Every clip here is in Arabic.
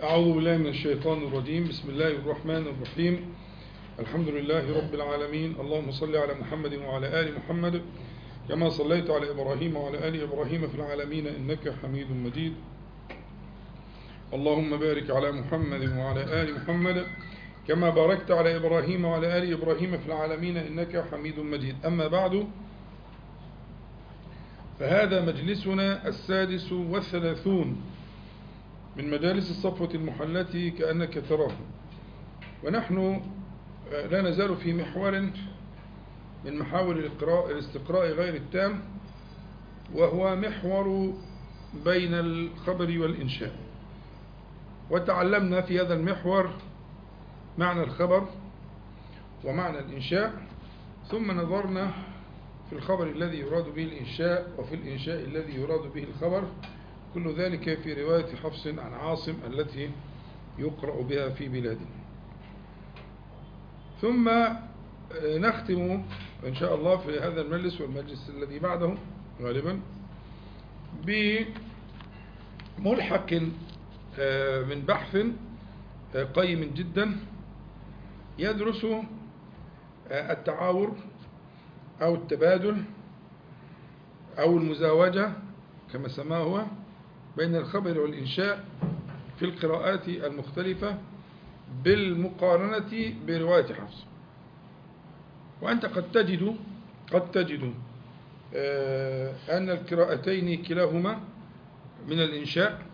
أعوذ بالله من الشيطان الرجيم. بسم الله الرحمن الرحيم. الحمد لله رب العالمين. اللهم صل على محمد وعلى آل محمد كما صليت على إبراهيم وعلى آل إبراهيم في العالمين إنك حميد مجيد. اللهم بارك على محمد وعلى آل محمد كما باركت على إبراهيم وعلى آل إبراهيم في العالمين إنك حميد مجيد. أما بعد، فهذا مجلسنا 36 من مجالس الصفوة المحلة كأنك تراه، ونحن لا نزال في محور من محاور الاستقراء غير التام، وهو محور بين الخبر والإنشاء. وتعلمنا في هذا المحور معنى الخبر ومعنى الإنشاء، ثم نظرنا في الخبر الذي يراد به الإنشاء وفي الإنشاء الذي يراد به الخبر، كل ذلك في رواية حفص عن عاصم التي يقرأ بها في بلادنا. ثم نختم إن شاء الله في هذا المجلس والمجلس الذي بعده غالبا بملحق من بحث قيم جدا يدرس التعاور أو التبادل أو المزاوجة كما سماه هو بين الخبر والإنشاء في القراءات المختلفة بالمقارنة برواية حفص. وأنت قد تجد أن القراءتين كلاهما من الإنشاء،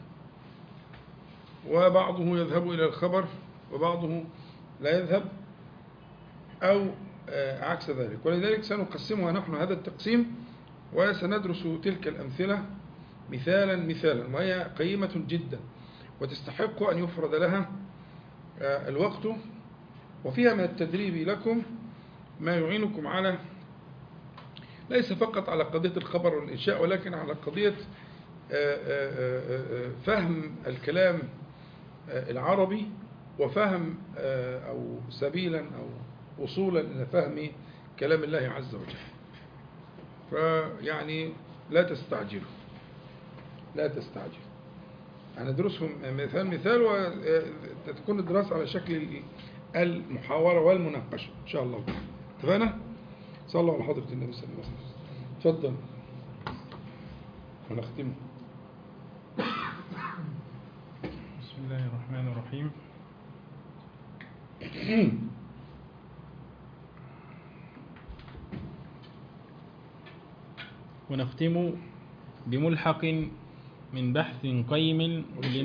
وبعضه يذهب إلى الخبر وبعضه لا يذهب، أو عكس ذلك. ولذلك سنقسمها نحن هذا التقسيم، وسندرس تلك الأمثلة مثالا، وهي قيمة جدا وتستحق أن يفرد لها الوقت، وفيها من التدريب لكم ما يعينكم على ليس فقط على قضية الخبر والإنشاء، ولكن على قضية فهم الكلام العربي، وفهم أو سبيلا أو وصولا إلى فهم كلام الله عز وجل. فيعني لا تستعجلوا، هندرسهم مثال وتكون الدراسة على شكل المحاورة والمناقشة إن شاء الله. اتفقنا؟ صلى الله على حضرة النبي صلى الله عليه وسلم. تفضل ونختم. بسم الله الرحمن الرحيم. ونختم بملحق من بحث قيم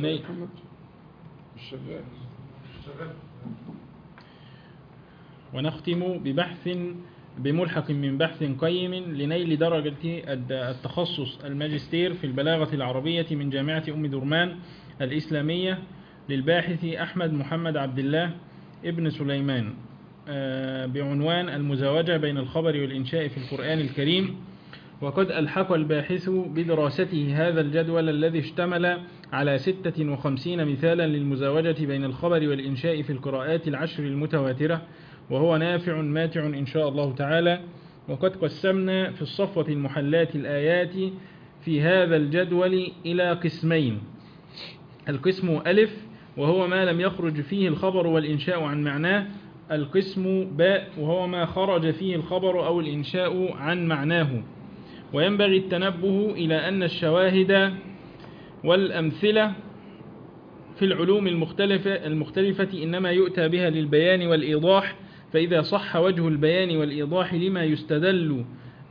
لنيل درجة التخصص الماجستير في البلاغة العربية من جامعة أم درمان الإسلامية للباحث أحمد محمد عبد الله ابن سليمان، بعنوان المزاوجة بين الخبر والإنشاء في القرآن الكريم. وقد ألحق الباحث بدراسته هذا الجدول الذي اشتمل على 56 مثالا للمزاوجة بين الخبر والإنشاء في القراءات العشر المتواترة، وهو نافع ماتع إن شاء الله تعالى. وقد قسمنا في الصفوة المحلات الآيات في هذا الجدول إلى قسمين: القسم ألف وهو ما لم يخرج فيه الخبر والإنشاء عن معناه، القسم باء وهو ما خرج فيه الخبر أو الإنشاء عن معناه. وينبغي التنبه إلى أن الشواهد والأمثلة في العلوم المختلفة إنما يؤتى بها للبيان والإيضاح، فإذا صح وجه البيان والإيضاح لما يستدل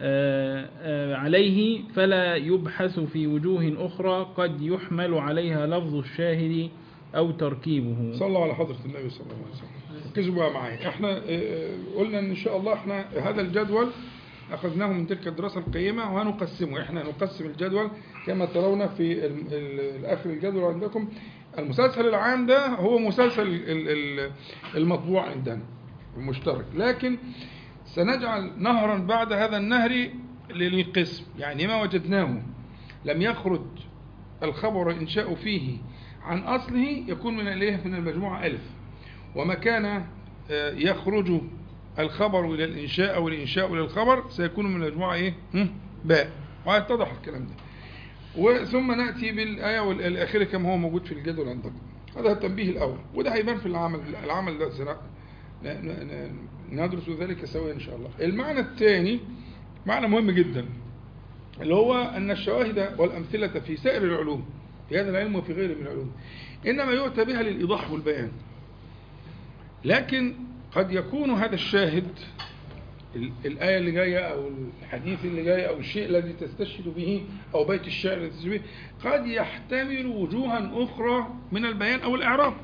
عليه فلا يبحث في وجوه أخرى قد يحمل عليها لفظ الشاهد أو تركيبه. صلى الله على حضرة النبي صلى الله عليه وسلم. ركزوا بقى معايا. احنا قلنا إن شاء الله احنا هذا الجدول أخذناه من تلك الدراسة القيمة وهنقسمه. احنا نقسم الجدول كما ترون في الآخر الجدول عندكم. المسلسل العام ده هو مسلسل المطبوع عندنا المشترك، لكن سنجعل نهرا بعد هذا النهر للقسم، يعني ما وجدناه لم يخرج الخبر إنشاء فيه عن أصله يكون من المجموعة ألف، وما كان يخرج الخبر إلى الإنشاء أو الإنشاء إلى الخبر سيكون من المجموعة باء. ويتضح الكلام ده. وثم نأتي بالآية والأخيرة كما هو موجود في الجدول عندكم. هذا التنبيه الأول، وده هيبان في العمل ده ندرس ذلك سويا إن شاء الله. المعنى الثاني معنى مهم جدا، اللي هو أن الشواهد والأمثلة في سائر العلوم، في هذا العلم وفي غيره من العلوم، إنما يؤتى بها للإيضاح والبيان، لكن قد يكون هذا الشاهد الآية اللي جاية أو الحديث اللي جاي أو الشيء الذي تستشهد به أو بيت الشعر الذي تستشهد به قد يحتمل وجوها أخرى من البيان أو الإعراب،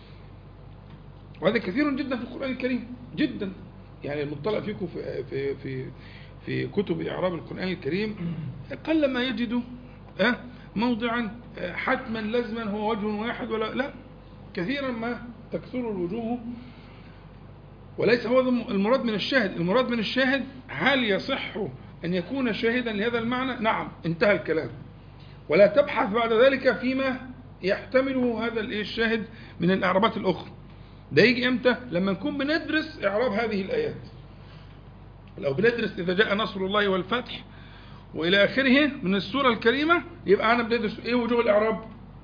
وهذا كثير جدا في القرآن الكريم جدا. يعني المطلع فيكم في كتب إعراب القرآن الكريم قل ما يجد موضعا حتما لازما هو وجه واحد، ولا لا، كثيرا ما تكثر الوجوه، وليس هو المراد من الشاهد. المراد من الشاهد هل يصح أن يكون شاهدا لهذا المعنى؟ نعم، انتهى الكلام، ولا تبحث بعد ذلك فيما يحتمله هذا الشاهد من الإعرابات الأخرى. ده يجي إمتى؟ لما نكون بندرس إعراب هذه الآيات. لو بندرس إذا جاء نصر الله والفتح وإلى آخره من السورة الكريمة، يبقى أنا بندرس إيه وجوه الإعراب؟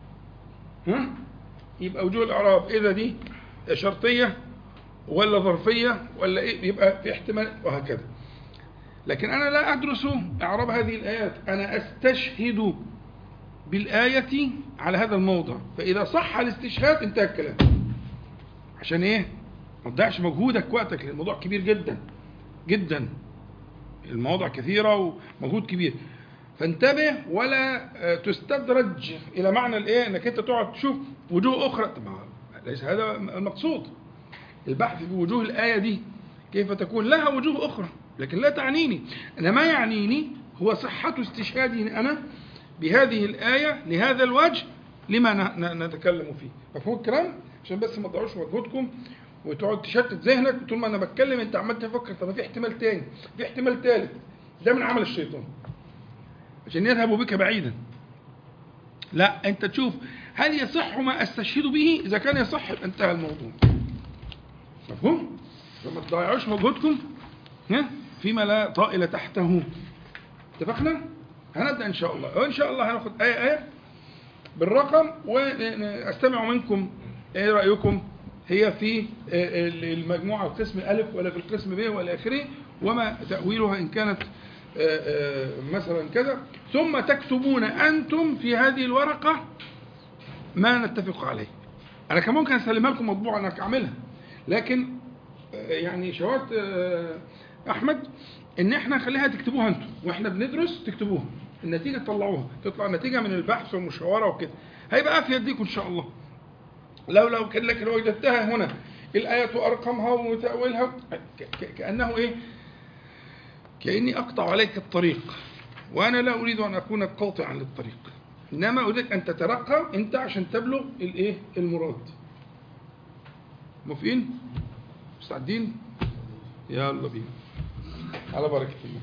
يبقى وجوه الإعراب إذا دي شرطية ولا ظرفية ولا إيه، يبقى في احتمال وهكذا. لكن أنا لا أدرس إعراب هذه الآيات، أنا أستشهد بالآية على هذا الموضع، فإذا صح الاستشهاد انتهى الكلام. عشان إيه؟ ما تضيعش مجهودك وقتك، لأن الموضوع كبير جدا جدا، المواضع كثيرة ومجهود كبير، فانتبه ولا تستدرج إلى معنى الإيه أنك أنت تقعد تشوف وجوه أخرى. ليس هذا المقصود. البحث في وجوه الآية دي كيف تكون لها وجوه أخرى، لكن لا تعنيني. أنا ما يعنيني هو صحة استشهادي أنا بهذه الآية لهذا الوجه لما نتكلم فيه. مفهوم الكلام؟ عشان بس ما تضيعوش مجهودكم وتقعد تشتت ذهنك طول ما أنا بتكلم أنت عمال تفكر طب في احتمال تاني، في احتمال ثالث. ده من عمل الشيطان عشان يذهب بك بعيدا. لا، أنت تشوف هل يصح ما أستشهد به، إذا كان يصح انتهى الموضوع. مفهوم؟ فما تضيعوش مجهودكم فيما لا طائل تحته. اتفقنا؟ هنبدأ إن شاء الله، وإن شاء الله هناخد آية بالرقم، وأستمع منكم إيه رأيكم هي في المجموعة القسم ألف ولا في القسم ب ولا آخره، وما تأويلها إن كانت مثلا كذا، ثم تكتبون أنتم في هذه الورقة ما نتفق عليه. أنا كان ممكن أسلمها لكم مطبوعة أنا أعملها، لكن يعني شوارت أحمد إن إحنا نخليها تكتبوها أنتم وإحنا بندرس، تكتبوها النتيجة تطلعوها، تطلع النتيجة من البحث والمشاورة وكده، هيبقى في يديكم إن شاء الله. لو كان لك لو وجدتها هنا الآيات وأرقامها وتأويلها كأنه إيه، كأني أقطع عليك الطريق، وأنا لا أريد أن أكون قاطعا للطريق، إنما أريد أن تترقى أنت عشان تبلغ الإيه المراد. موافقين؟ مستعدين؟ يلا بينا على بركة الله.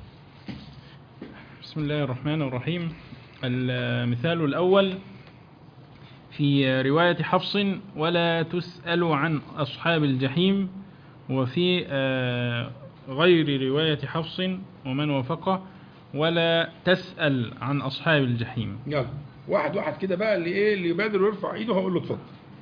بسم الله الرحمن الرحيم. المثال الأول في رواية حفص: ولا تسأل عن أصحاب الجحيم، وفي غير رواية حفص ومن وافقه: ولا تسأل عن أصحاب الجحيم. يلا واحد واحد كده بقى، اللي يبادر ويرفع ايده هقول له اتفضل.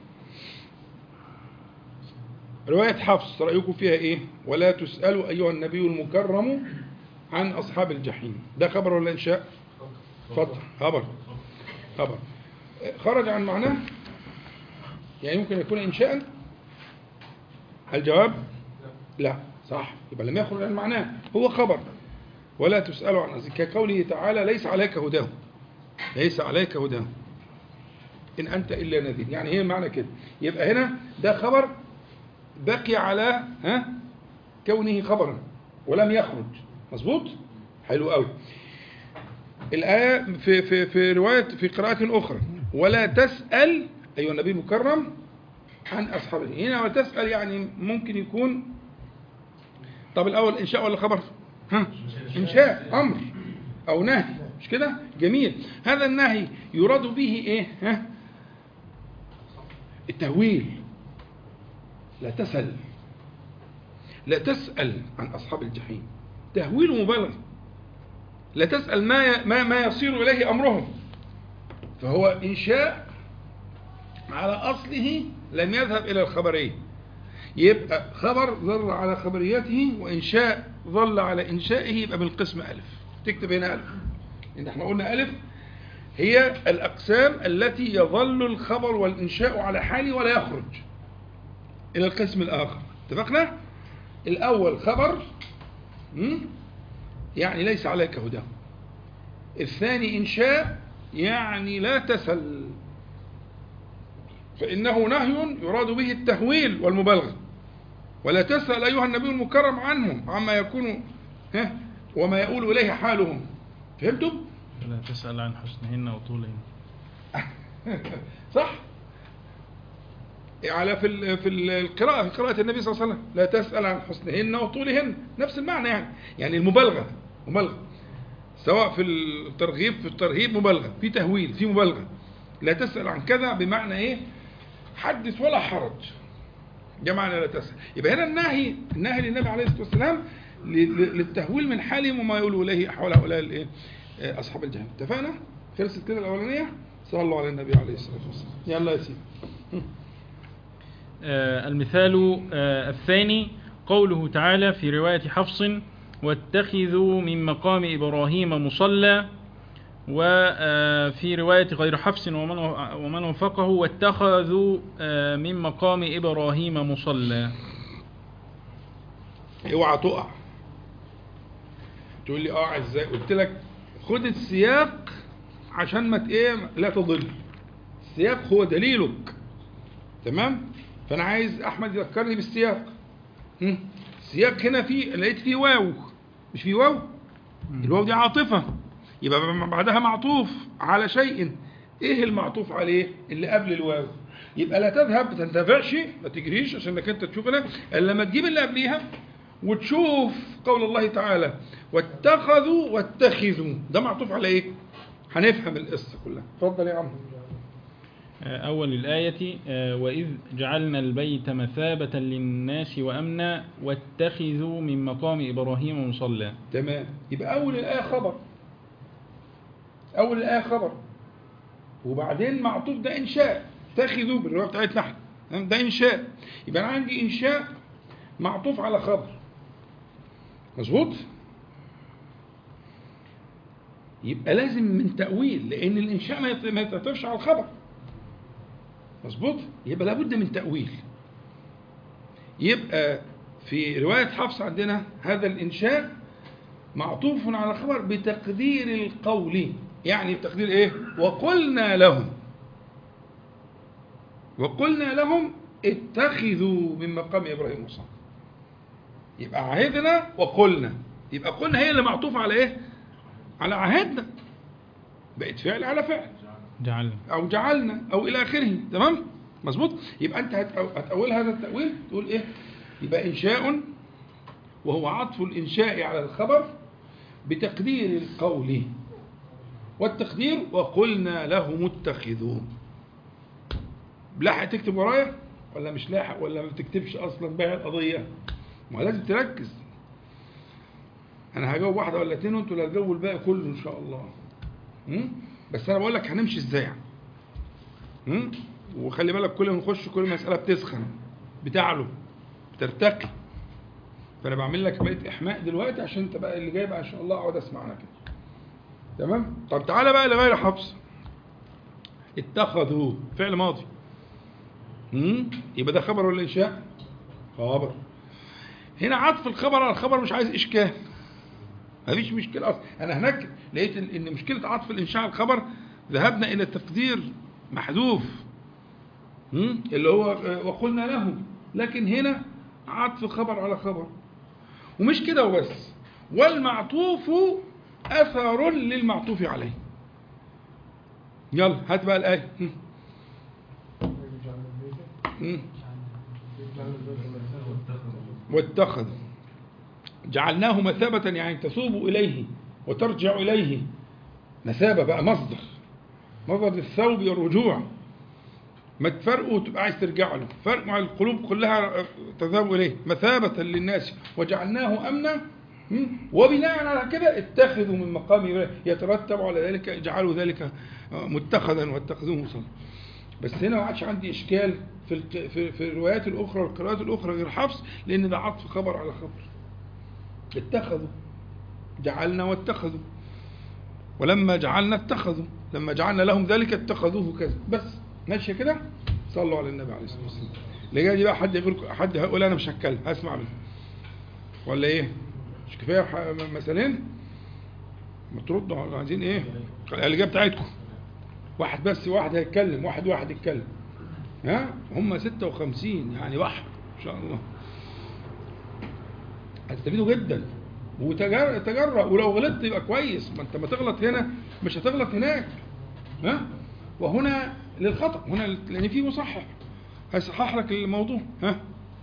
رواية حفص رأيكم فيها ايه؟ ولا تسألوا أيها النبي المكرم عن أصحاب الجحيم. ده خبر ولا إنشاء؟ اتفضل. خبر خرج عن معناه، يعني ممكن يكون إنشاء. الجواب لا، صح، يبقى لم يخرج عن معناه، هو خبر. ولا تسألوا عن أصحاب، كقوله تعالى: ليس عليك هداهم، ليس عليك هداهم إن أنت إلا نذير. يعني هي معنى كده. يبقى هنا ده خبر بقي على كونه خبرا ولم يخرج. مظبوط؟ حلو قوي. الآية في رواية في قراءة أخرى: ولا تسأل أيها النبي المكرم عن أصحابه. هنا وتسأل يعني ممكن يكون، طب الأول إنشاء ولا خبر؟ إنشاء، أمر أو نهي، مش كده؟ جميل. هذا النهي يراد به إيه؟ التهويل. لا تسأل عن أصحاب الجحيم، تهويل مبالغ. لا تسأل ما يصير إليه أمرهم، فهو إنشاء على أصله لم يذهب إلى الخبرية. يبقى خبر ظل على خبريته، وإنشاء ظل على إنشائه، يبقى بالقسم ألف. تكتب هنا ألف، إن احنا قلنا ألف هي الأقسام التي يظل الخبر والإنشاء على حاله ولا يخرج إلى القسم الآخر. اتفقنا؟ الأول خبر يعني ليس عليك هداه. الثاني إنشاء يعني لا تسل، فإنه نهي يراد به التهويل والمبالغة. ولا تسأل أيها النبي المكرم عنهم عما يكون وما يقول إليه حالهم. فهمتم؟ لا تسأل عن حسنهن وطولهن. صح؟ على في القراءة، في قراءة النبي صلى الله عليه وسلم لا تسأل عن حسنهن وطولهن، نفس المعنى يعني المبالغة، سواء في الترغيب في الترهيب مبالغة، في تهويل في مبالغة. لا تسأل عن كذا بمعنى ايه؟ حدث ولا حرج، ده معنى لا تسأل. يبقى هنا النهي للنبي عليه الصلاة والسلام للتهويل من حالهم وما يقولوا إليه حول هؤلاء أصحاب الجهنم. اتفقنا؟ خلصت كده الأولانية. صلى الله على النبي عليه الصلاة والسلام. يلا يا سيدي. المثال الثاني قوله تعالى في رواية حفص: واتخذوا من مقام إبراهيم مصلى. وفي رواية غير حفص ومن وفقه: واتخذوا من مقام إبراهيم مصلى. اوعى تقع تقول لي ازاي؟ قلت لك خد السياق عشان ما لا تضل. السياق هو دليلك، تمام؟ فانا عايز احمد يذكرني بالسياق. السياق هنا لقيت فيه واو، مش فيه واو؟ الواو دي عاطفة، يبقى بعدها معطوف على شيء. ايه المعطوف عليه اللي قبل الواو؟ يبقى لا تذهب، ما تنتفعش، ما تجريش عشان انك انت تشوف الا لما تجيب اللي قبليها وتشوف قول الله تعالى واتخذوا، ده معطوف على ايه؟ هنفهم القصه كلها. اتفضل يا عم. أول الآية: وإذ جعلنا البيت مثابة للناس وأمنا واتخذوا من مقام إبراهيم مصلى. تمام. يبقى أول الآية خبر، وبعدين معطوف، ده إنشاء. اتخذوا بالرواية بتاعتنا احنا ده إنشاء. يبقى أنا عندي إنشاء معطوف على خبر، مظبوط؟ يبقى لازم من تأويل، لأن الإنشاء ما يتعطفش على الخبر، مظبوط؟ يبقى لابد من تأويل. يبقى في رواية حفص عندنا هذا الإنشاء معطوف على الخبر بتقدير القول. يعني بتقدير إيه؟ وقلنا لهم اتخذوا من مقام إبراهيم مصلى. يبقى عهدنا وقلنا، يبقى قلنا هي اللي معطوف على إيه؟ على عهدنا، بقت فعل على فعل، جعلنا أو إلى آخره. تمام؟ مظبوط؟ يبقى أنت هتأول هذا التأويل تقول إيه؟ يبقى إنشاء، وهو عطف الإنشاء على الخبر بتقدير القول، والتقدير وقلنا لهم اتخذوا. لاحق تكتب ورايا ولا مش لاحق ولا ما بتكتبش أصلا بقى القضية؟ ما لازم تركز. أنا هجاوب واحدة ولا اتنين وانتوا اللي هتجاوبوا الباقي كله إن شاء الله. بس أنا بقول لك هنمشي إزاي. وخلي بالك كل ما نخش كل مسألة بتسخن، بتعلو، بترتقي. فأنا بعمل لك بقية إحماء دلوقتي عشان أنت بقى اللي جاي بقى إن شاء الله أقعد أسمعنا كده. تمام؟ طب تعالى بقى لغير حفص. اتخذوا فعل ماضي. يبقى ده خبر ولا إنشاء؟ خبر. هنا عطف الخبر على الخبر مش عايز إشكال. مفيش مشكلة أصلا. أنا هناك لقيت إن مشكلة عطف الإنشاء على الخبر ذهبنا إلى التقدير محذوف، اللي هو وقلنا لهم. لكن هنا عطف خبر على خبر، ومش كده وبس، والمعطوف أثر للمعطوف عليه. يلا هات بقى الآية. واتخذ جعلناه مثابة، يعني تثوب إليه وترجع إليه. مثابة بقى مصدر للثوب والرجوع. ما تفرقه وتبقى عايز ترجع له، فرق مع القلوب كلها تذهب إليه. مثابة للناس وجعلناه أمنا، وبناء على كده اتخذوا من مقام يترتب على ذلك اجعلوا ذلك متخذا واتخذوه مصلى. بس هنا ما عادش عندي إشكال في الروايات الأخرى والقراءات الأخرى غير حفص، لأن ده عطف خبر على خبر. اتخذوا، جعلنا واتخذوا، ولما جعلنا اتخذوا، لما جعلنا لهم ذلك اتخذوه كذا. بس ماشيه كده. صلوا على النبي عليه الصلاه والسلام. اللي جاي دي بقى حد هيقول انا مش هتكلم، هسمع منه ولا ايه؟ مش كفايه مثالين؟ ما تردوا، عايزين ايه؟ الاجابه بتاعتكم. واحد بس، واحد هيتكلم، واحد يتكلم. ها هم 56 يعني بحر ان شاء الله. هتستفيدوا جدا. وتجرأ، ولو غلطت يبقى كويس، ما انت ما تغلط هنا مش هتغلط هناك. ها؟ وهنا للخطأ، هنا لان في مصحح هيصحح لك الموضوع. ها؟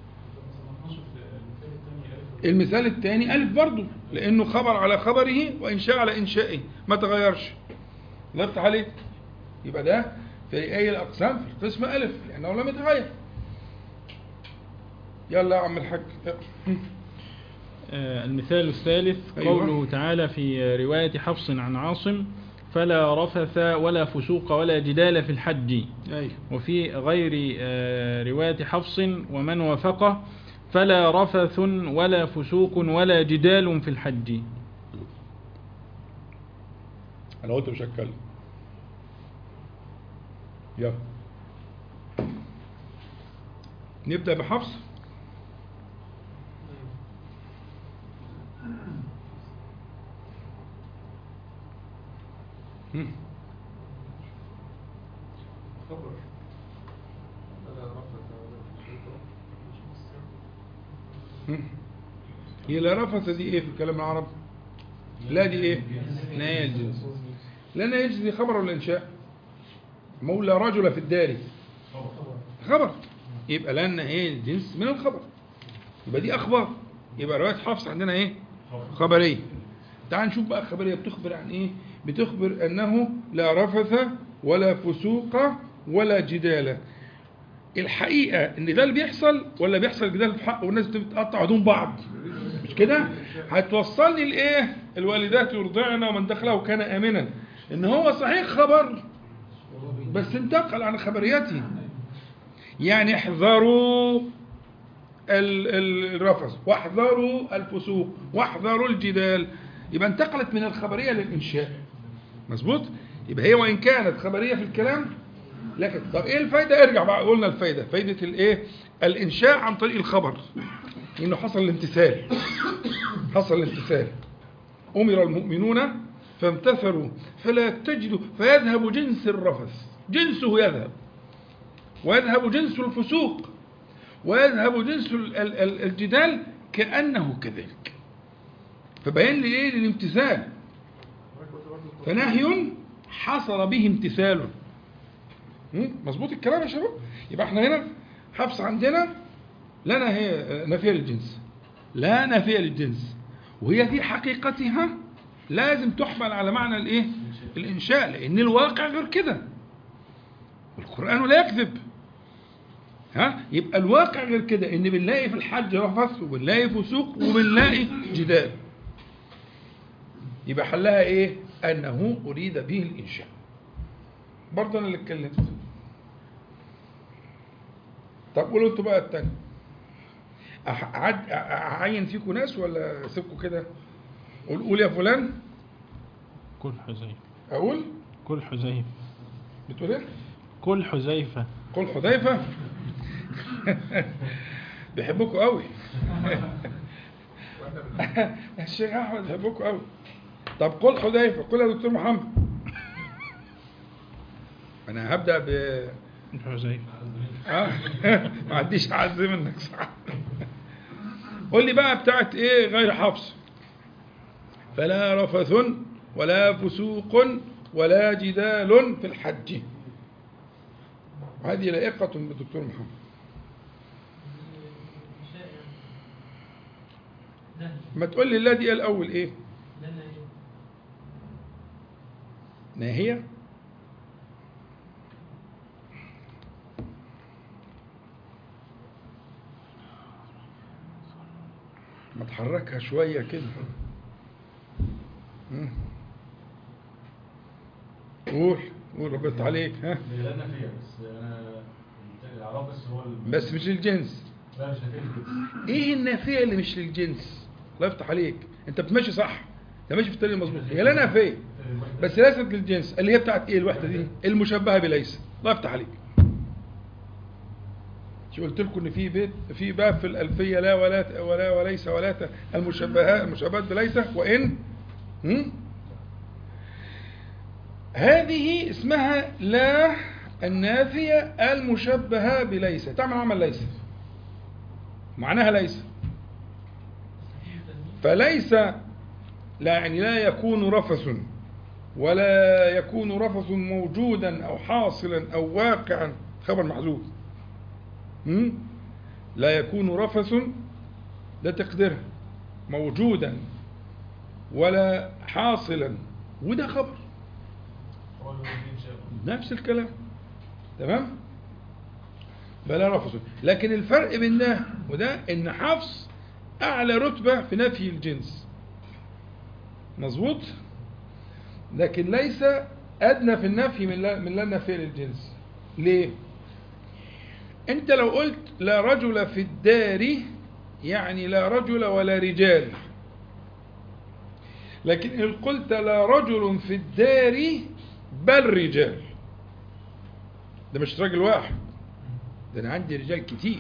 المثال الثاني ألف برضه، لأنه خبر على خبره وإنشاء على إنشائه، ما تغيرش. ضفت عليه، يبقى ده في أي الأقسام في القسم ألف لأنه لم يتغير. يلا يا عم الحاج. المثال الثالث قوله تعالى في رواية حفص عن عاصم: فلا رفث ولا فسوق ولا جدال في الحج. وفي غير رواية حفص ومن وافقه: فلا رفث ولا فسوق ولا جدال في الحج. أنا قلت مش هتكلم. يلا نبدأ بحفص. هي لا رفث دي ايه في الكلام العربي؟ لا دي ايه؟ نهاية الجنس. لا نهاية الجنس دي خبر ولا انشاء؟ مولى رجل في الدار خبر، يبقى لا نهاية الجنس من الخبر، يبقى دي اخبار. يبقى رواية حفص عندنا ايه؟ خبرية. تعال نشوف بقى الخبرية بتخبر عن ايه. بتخبر انه لا رفث ولا فسوق ولا جدال. الحقيقة ان ده اللي بيحصل ولا بيحصل جدال في حق والناس بتقطع هدوم بعض؟ مش كده؟ هتوصلني لايه؟ الوالدات يرضعن ومن دخله كان امنا. ان هو صحيح خبر بس انتقل عن خبريته. يعني احذروا الرفث واحذروا الفسوق واحذروا الجدال. يبقى انتقلت من الخبرية للإنشاء. مظبوط؟ يبقى هي وإن كانت خبرية في الكلام، لكن طب ايه الفايدة؟ ارجع بقى قلنا الفايدة، فايدة الايه؟ الإنشاء عن طريق الخبر، إنه حصل الامتثال. حصل الامتثال. أمر المؤمنون فامتثلوا فلا تجدوا فيذهب جنس الرفث، جنسه يذهب، ويذهب جنس الفسوق، ويذهب جنس الجدال كأنه كذلك. فبين لي ايه؟ الامتثال. فنهي حصل به امتثال. مظبوط الكلام يا شباب؟ يبقى احنا هنا حفص عندنا لا نافية للجنس، لا نافية للجنس، وهي في حقيقتها لازم تحمل على معنى الايه؟ الانشاء، لان الواقع غير كده، والقرآن لا يكذب. ها؟ يبقى الواقع غير كده، ان بنلاقي في الحج رفث وبنلاقي فسوق وبنلاقي جدال. يبقى حلها ايه؟ انه اريد به الانشاء. برضه انا اللي اتكلمت. طب قولوا انتوا بقى التاني. اعين فيكم ناس ولا اسيبكم كده؟ قول يا فلان. كل حذيفة. اقول كل حذيفة. بتقول ايه؟ كل حذيفة. كل حذيفة. بيحبوكوا قوي. الشيخ احمد بيحبوكوا قوي. طب قل حذيفة. قل يا دكتور محمد. انا هبدأ حذيفة. ما عنديش اعز منك صح. قول لي بقى بتاعت ايه غير حفص؟ فلا رفث ولا فسوق ولا جدال في الحج. هذه لائقة بالدكتور محمد. ما تقول لي الذي الأول إيه؟ ناهية. ما تحركها شوية كده. قول ربنا يفتح عليك. ها هي لا نافية بس أنا الإعراب بس هو بس مش للجنس. لا مش نافية الجنس. ايه النافيه اللي مش للجنس؟ الله يفتح عليك، انت بتمشي صح، انت ماشي في الطريق المظبوط. هي لا نافيه بس ليست للجنس، اللي هي بتاعت ايه الوحده دي؟ المشبهه بليس. الله يفتح عليك. شو قلت لكم ان في باب في الالفيه لا ولا وليس ولا المشبهات بليس وان. هذه اسمها لا النافيه المشبهه بليس، تعمل عمل ليس، معناها ليس. فليس لا يعني لا يكون رفث، ولا يكون رفث موجودا أو حاصلا أو واقعا، خبر محذوف. لا يكون رفث ده تقديرها موجودا ولا حاصلا، وده خبر نفس الكلام. تمام. فلا رفث. لكن الفرق بين ده وده ان حفص اعلى رتبة في نفي الجنس، مظبوط، لكن ليس ادنى في النفي من لا نفي للجنس. ليه؟ انت لو قلت لا رجل في الدار يعني لا رجل ولا رجال، لكن ان قلت لا رجل في الدار بل رجال، ده مش راجل واحد، ده انا عندي رجال كتير.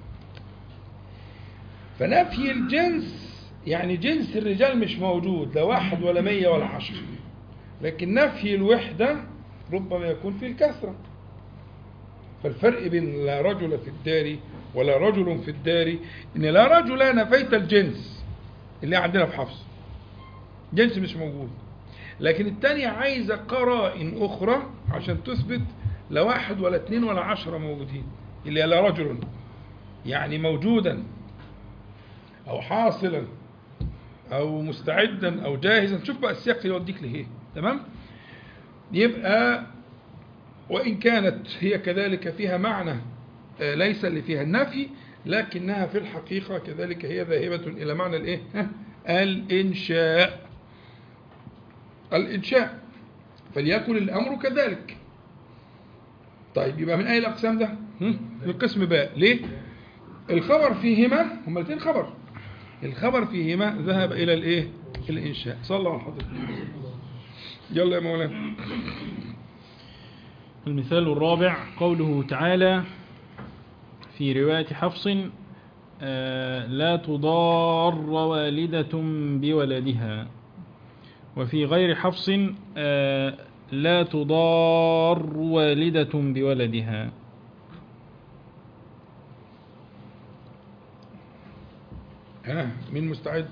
فنفي الجنس يعني جنس الرجال مش موجود، لا واحد ولا 100 ولا 10، لكن نفي الوحدة ربما يكون في الكثرة. فالفرق بين لا رجل في الدار ولا رجل في الدار ان لا رجل نفيت الجنس اللي عندنا في حفص، جنس مش موجود، لكن الثانية عايزة قرائن أخرى عشان تثبت لا واحد ولا 2 ولا 10 موجودين، اللي لا رجل يعني موجودا أو حاصلا أو مستعدا أو جاهزا. شوف بقى السياق يوديك لإيه. تمام. يبقى وإن كانت هي كذلك فيها معنى ليس اللي فيها النفي، لكنها في الحقيقة كذلك هي ذاهبة إلى معنى الإيه؟ الإنشاء. الإنشاء. فليكن الأمر كذلك. طيب يبقى من أي الأقسام ده؟ من قسم باء. ليه؟ الخبر فيهما هما الاثنين خبر، الخبر فيهما ذهب إلى الإيه؟ الإنشاء. صلى الله على حضرتك. يلا يا مولانا. المثال الرابع قوله تعالى في رواية حفص لا تضار والدة بولدها، وفي غير حفص لا تضار والدة بولدها. مين مستعد؟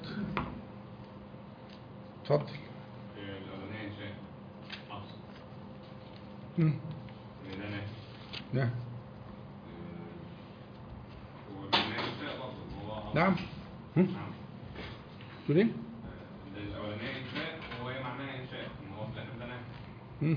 اتفضل. الأولانية شيء حفص. نعم. نعم. تقول ايه؟ الأولانية إنشاء وهي معناها إنشاء، إن هو في الآخر ده نافي.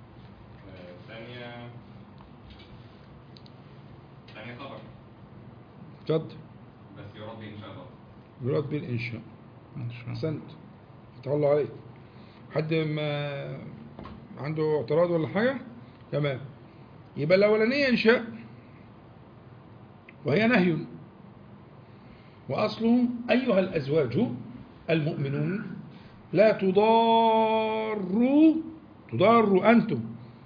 ثانية خبر. اتفضل. بس يراد بإنشاء برضه. يراد بالإنشاء. أحسنت. فتح الله عليك. حد ما عنده اعتراض ولا حاجة؟ تمام. يبقى الأولانية إنشاء وهي نهي، وأصله أيها الأزواج المؤمنون لا تضاروا أنتم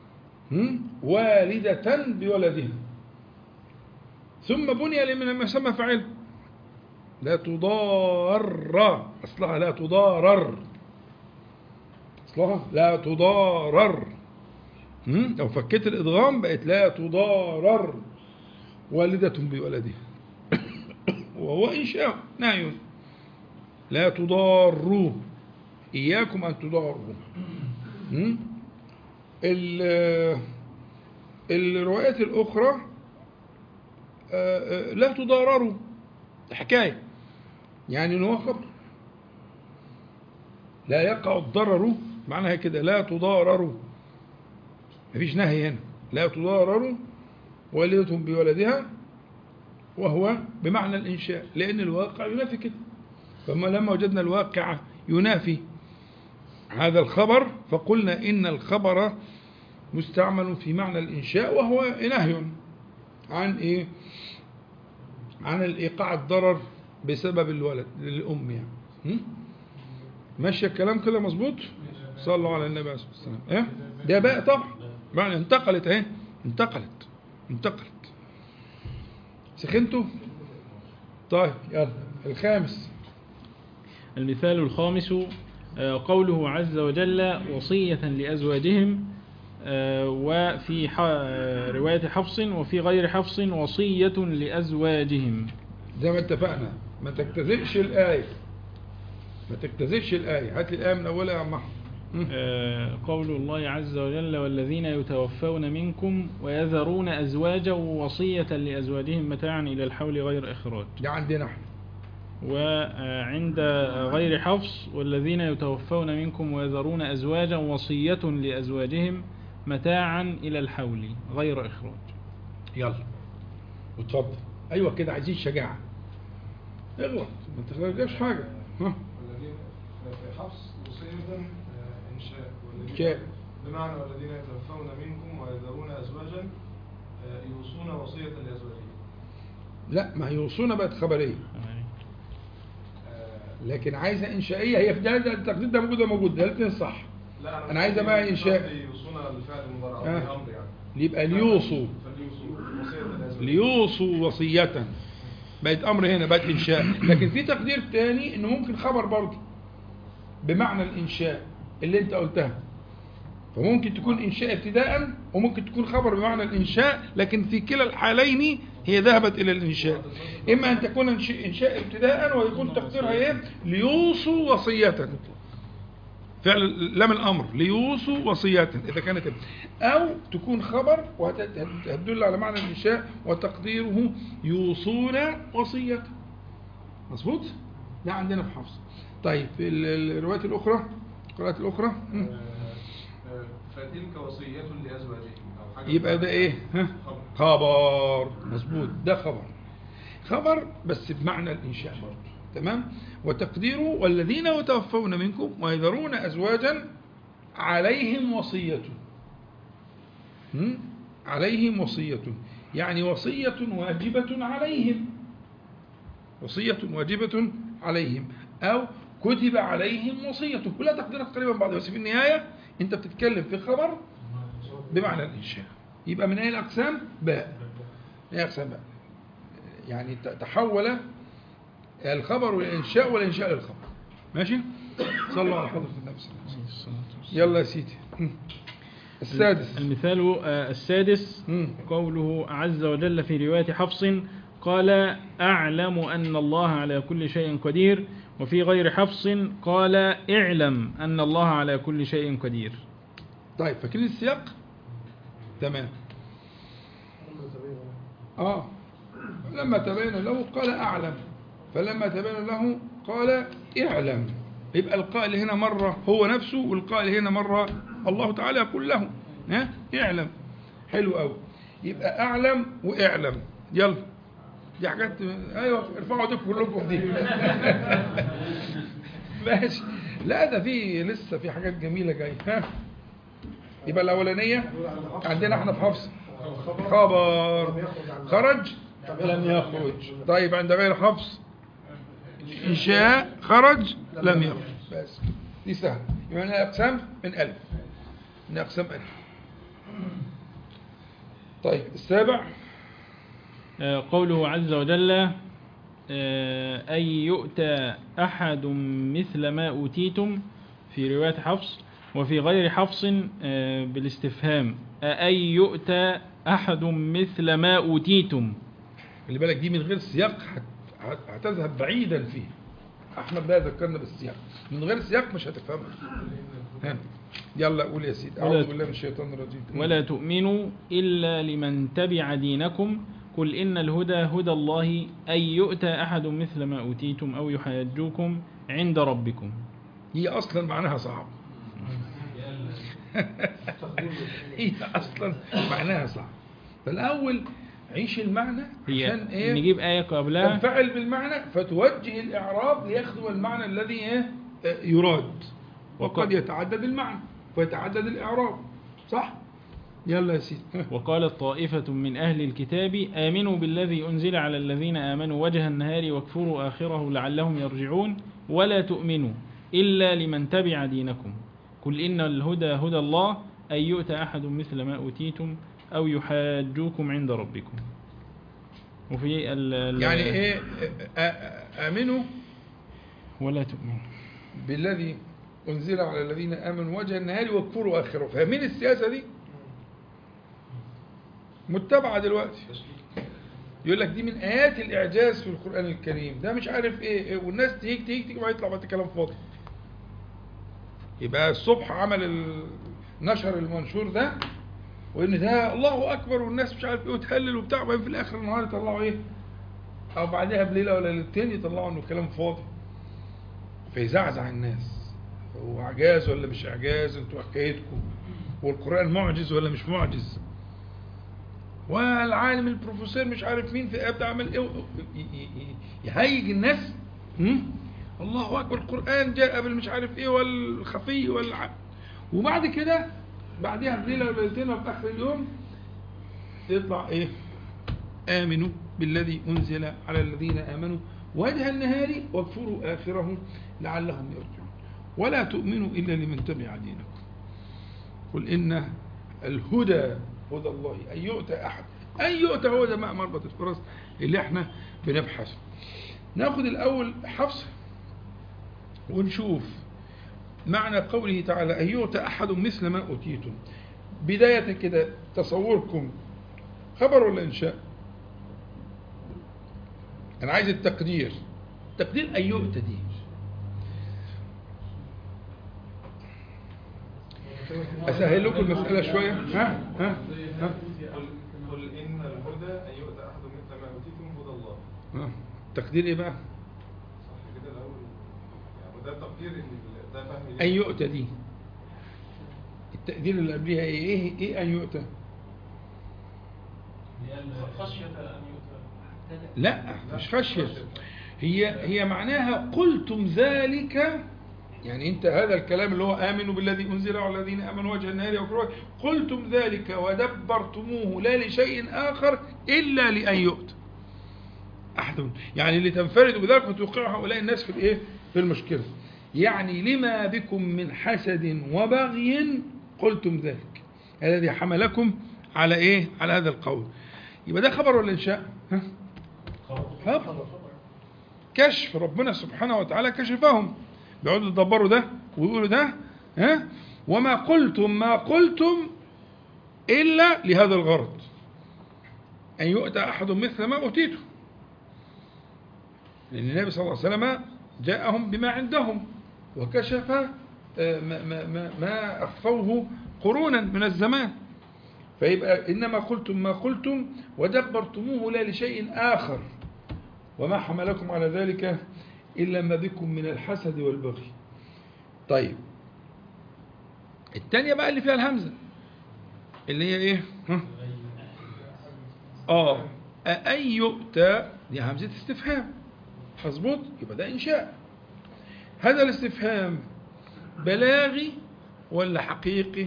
والدة بولدها، ثم بني لمن يسمى فعل لا تضار، أصلها لا تضارر، أصلها لا تضارر. لو فكيت الإدغام بقت لا تضارر والدة بولدها وهو إنشاء نهي. لا تضاروا، إياكم أن تضاروا. الروايات الأخرى لا تضارروا، حكاية يعني إنه خبر لا يقع الضرر، معناها كده لا تضارروا، مفيش نهي هنا. لا تضارروا والدة بولدها، وهو بمعنى الإنشاء، لأن الواقع ينافي كده. فما لما وجدنا الواقع ينافي هذا الخبر فقلنا إن الخبر مستعمل في معنى الإنشاء، وهو نهي عن إيه؟ عن الإيقاع الضرر بسبب الولد للأم يعني. ماشي الكلام كده مظبوط؟ صلوا على النبي عليه الصلاة والسلام. إيه؟ ده بقى طبعا معنى انتقلت اهي، انتقلت. سخنتوا؟ طيب يلا الخامس. المثال الخامس قوله عز وجل وصية لأزواجهم، وفي رواية حفص وفي غير حفص وصية لأزواجهم. زي ما اتفقنا ما تجتزئش الآية، هات لي الآية من أولها يا عم أحمد. قول الله عز وجل والذين يتوفون منكم ويذرون أزواجا وصية لأزواجهم متاعا إلى الحول غير إخراج. ده عندنا احنا. وعند غير حفص والذين يتوفون منكم ويذرون أزواجا وصية لأزواجهم متاعا إلى الحول غير إخراج. يلا واتفضل. أيوة كده عايزين شجاعة. اغلط ما تغلطش حاجة. ها والذين في حفص وصية إنشاء بمعنى والذين يتوفون منكم ويذرون أزواجا يوصون وصية لأزواجهم. لا ما يوصون بقت خبرية، لكن عايزة إنشائية. هي في ده التقدير ده موجود ده الاثنين صح. لا أنا عايزة بقى إنشاء. يوصون الفعل المضارع الأمر يعني. يبقى ليوصوا وصية بقت أمر، هنا بقت إنشاء. لكن في تقدير تاني إنه ممكن خبر برضه بمعنى الإنشاء اللي أنت قلتها، فممكن تكون إنشاء ابتداء وممكن تكون خبر بمعنى الإنشاء، لكن في كلا الحالين هي ذهبت إلى الإنشاء. إما أن تكون إنشاء ابتداء ويكون تقديرها إيه؟ ليوصوا وصية، فعل لام الأمر ليوصوا وصية إذا كانت، أو تكون خبر وهتدل على معنى الإنشاء وتقديره يوصون وصية. مظبوط؟ ده عندنا في حفص. طيب في الروايات الأخرى، القراءات الأخرى فتلك وصية لأزواجهم أو حاجة. يبقى ده إيه؟ خبر. مظبوط، ده خبر بس بمعنى الإنشاء برضه. تمام. وتقديره والذين يتوفون منكم ويذرون أزواجا عليهم وصية. عليهم وصية يعني وصية واجبة عليهم، وصية واجبة عليهم أو كتب عليهم وصية. كلها تقديرات قريبة من بعض، بس في النهاية أنت بتتكلم في خبر بمعنى الإنشاء. يبقى من أي الأقسام؟ باء. أي أقسام باء يعني تحول الخبر والإنشاء والإنشاء للخبر. ماشي؟ صلوا على حضرة النبي صلى الله عليه وسلم. يلا يا سيدي. السادس. المثال السادس قوله عز وجل في رواية حفص قال أعلم أن الله على كل شيء قدير، وفي غير حفص قال اعلم أن الله على كل شيء قدير. طيب فاكرين السياق؟ تمام. لما تبين له قال أعلم، فلما تبين له قال اعلم. يبقى القائل هنا مرة هو نفسه، والقائل هنا مرة الله تعالى يقول له اعلم. حلو قوي. يبقى أعلم وإعلم. يلا دي حاجات. أيوة ارفعوا ايديكم كلكم دي. ماشي. لا ده في لسه في حاجات جميلة جاية. يبقى الأولانية عندنا احنا في حفص خبر خرج لم يخرج. طيب عند غير حفص إنشاء خرج لم يخرج. بس دي سهلة. يبقى من أقسام من ألف، من أقسام ألف. طيب السابع قوله عز وجل أن يؤتى أحد مثل ما أوتيتم في رواية حفص، وفي غير حفص بالاستفهام أن يؤتى أحد مثل ما أوتيتم. اللي بالك دي من غير سياق هتذهب بعيدا فيه. أحمد بقى ذكرنا بالسياق، من غير سياق مش هتفهمها. يلا قول يا سيدي. أعوذ بالله من الشيطان الرجيم. ولا تؤمنوا إلا لمن تبع دينكم قل إن الهدى هدى الله أن يؤتى أحد مثل ما أوتيتم أو يحاجوكم عند ربكم. هي أصلا معناها صعب. هي أصلا معناها صعب. فالأول عيش المعنى عشان إيه؟ نجيب آية قبلها تنفعل بالمعنى فتوجه الإعراب ليخدم المعنى الذي يراد. وقد يتعدد المعنى ويتعدد الإعراب. صح؟ يلا يا سيدي. وقالت طائفة من أهل الكتاب آمنوا بالذي أنزل على الذين آمنوا وجه النهار واكفروا آخره لعلهم يرجعون ولا تؤمنوا إلا لمن تبع دينكم قل إن الهدى هدى الله أن يؤتى أحد مثل ما أوتيتم أو يحاجوكم عند ربكم. وفي يعني ايه آمنوا ولا تؤمنوا بالذي أنزل على الذين آمنوا وجه النهار واكفروا آخره. فاهمين السياسة دي متبعة دلوقتي. يقول لك دي من آيات الإعجاز في القرآن الكريم، ده مش عارف إيه والناس تيجي ويطلع بعد كلام فاضي. يبقى الصبح عمل نشر المنشور ده وإن ده الله أكبر والناس مش عارف إيه وتهلل وبتاع، وبعدين في الآخر النهار يطلعوا إيه، أو بعدها بليلة ولا ليلتين يطلعوا إنه كلام فاضي فيزعزع الناس. هو إعجاز ولا مش إعجاز؟ أنتوا حكايتكم. والقرآن معجز ولا مش معجز؟ والعالم البروفيسور مش عارف مين في ابدا عمل ايه، يهيج الناس. الله اكبر القران جاء بالمش عارف ايه والخفي وبعد كده بعدها بليله ولا ليلتين وفي اخر اليوم يطلع ايه، امنوا بالذي انزل على الذين امنوا وجه النهار واكفروا اخره لعلهم يرجعون ولا تؤمنوا الا لمن تبع دينكم قل ان الهدى هدى الله أن يؤتى أحد. أن يؤتى هو ده مربط الفرس اللي احنا بنبحثه. ناخد الأول حفص ونشوف معنى قوله تعالى أن يؤتى أحد مثل ما أوتيتم. بداية كده تصوركم خبر ولا إنشاء؟ أنا عايز التقدير. تقدير أن يؤتى دي أسهل لكم المسألة شوية. ها قل إن الهدى أن يؤتى أحد مثل ما أوتيتم هدى الله. تقدير إيه بقى؟ صح كده الأول يعني ده تقدير ده فهم أن يؤتى دي التقدير اللي قبلها إيه أن يؤتى؟ خشية أن يؤتى. لا مش خشية، هي معناها قلتم ذلك. يعني انت هذا الكلام اللي هو آمنوا بالذي أنزل على الذين آمنوا وجه النهار وكفروا قلتم ذلك ودبرتموه لا لشيء آخر إلا لأن يؤتى أحد، يعني اللي تنفردوا بذلك وتوقعوا هؤلاء الناس في الايه، في المشكلة. يعني لما بكم من حسد وبغي قلتم ذلك الذي حملكم على ايه، على هذا القول. يبقى ده خبر ولا إنشاء؟ خبر. كشف ربنا سبحانه وتعالى كشفهم، بيقعدوا يدبروا ده ويقولوا ده. وما قلتم ما قلتم إلا لهذا الغرض أن يؤتى أحد مثل ما أوتيته، لأن النبي صلى الله عليه وسلم جاءهم بما عندهم وكشف ما أخفوه قرونا من الزمان. فيبقى إنما قلتم ما قلتم ودبرتموه لا لشيء آخر وما حملكم على ذلك إلا ما بكم من الحسد والبغي. طيب الثانية بقى اللي فيها الهمزة اللي هي ايه؟ أن يؤتى دي همزة استفهام، مظبوط؟ يبقى ده إنشاء. هذا الاستفهام بلاغي ولا حقيقي؟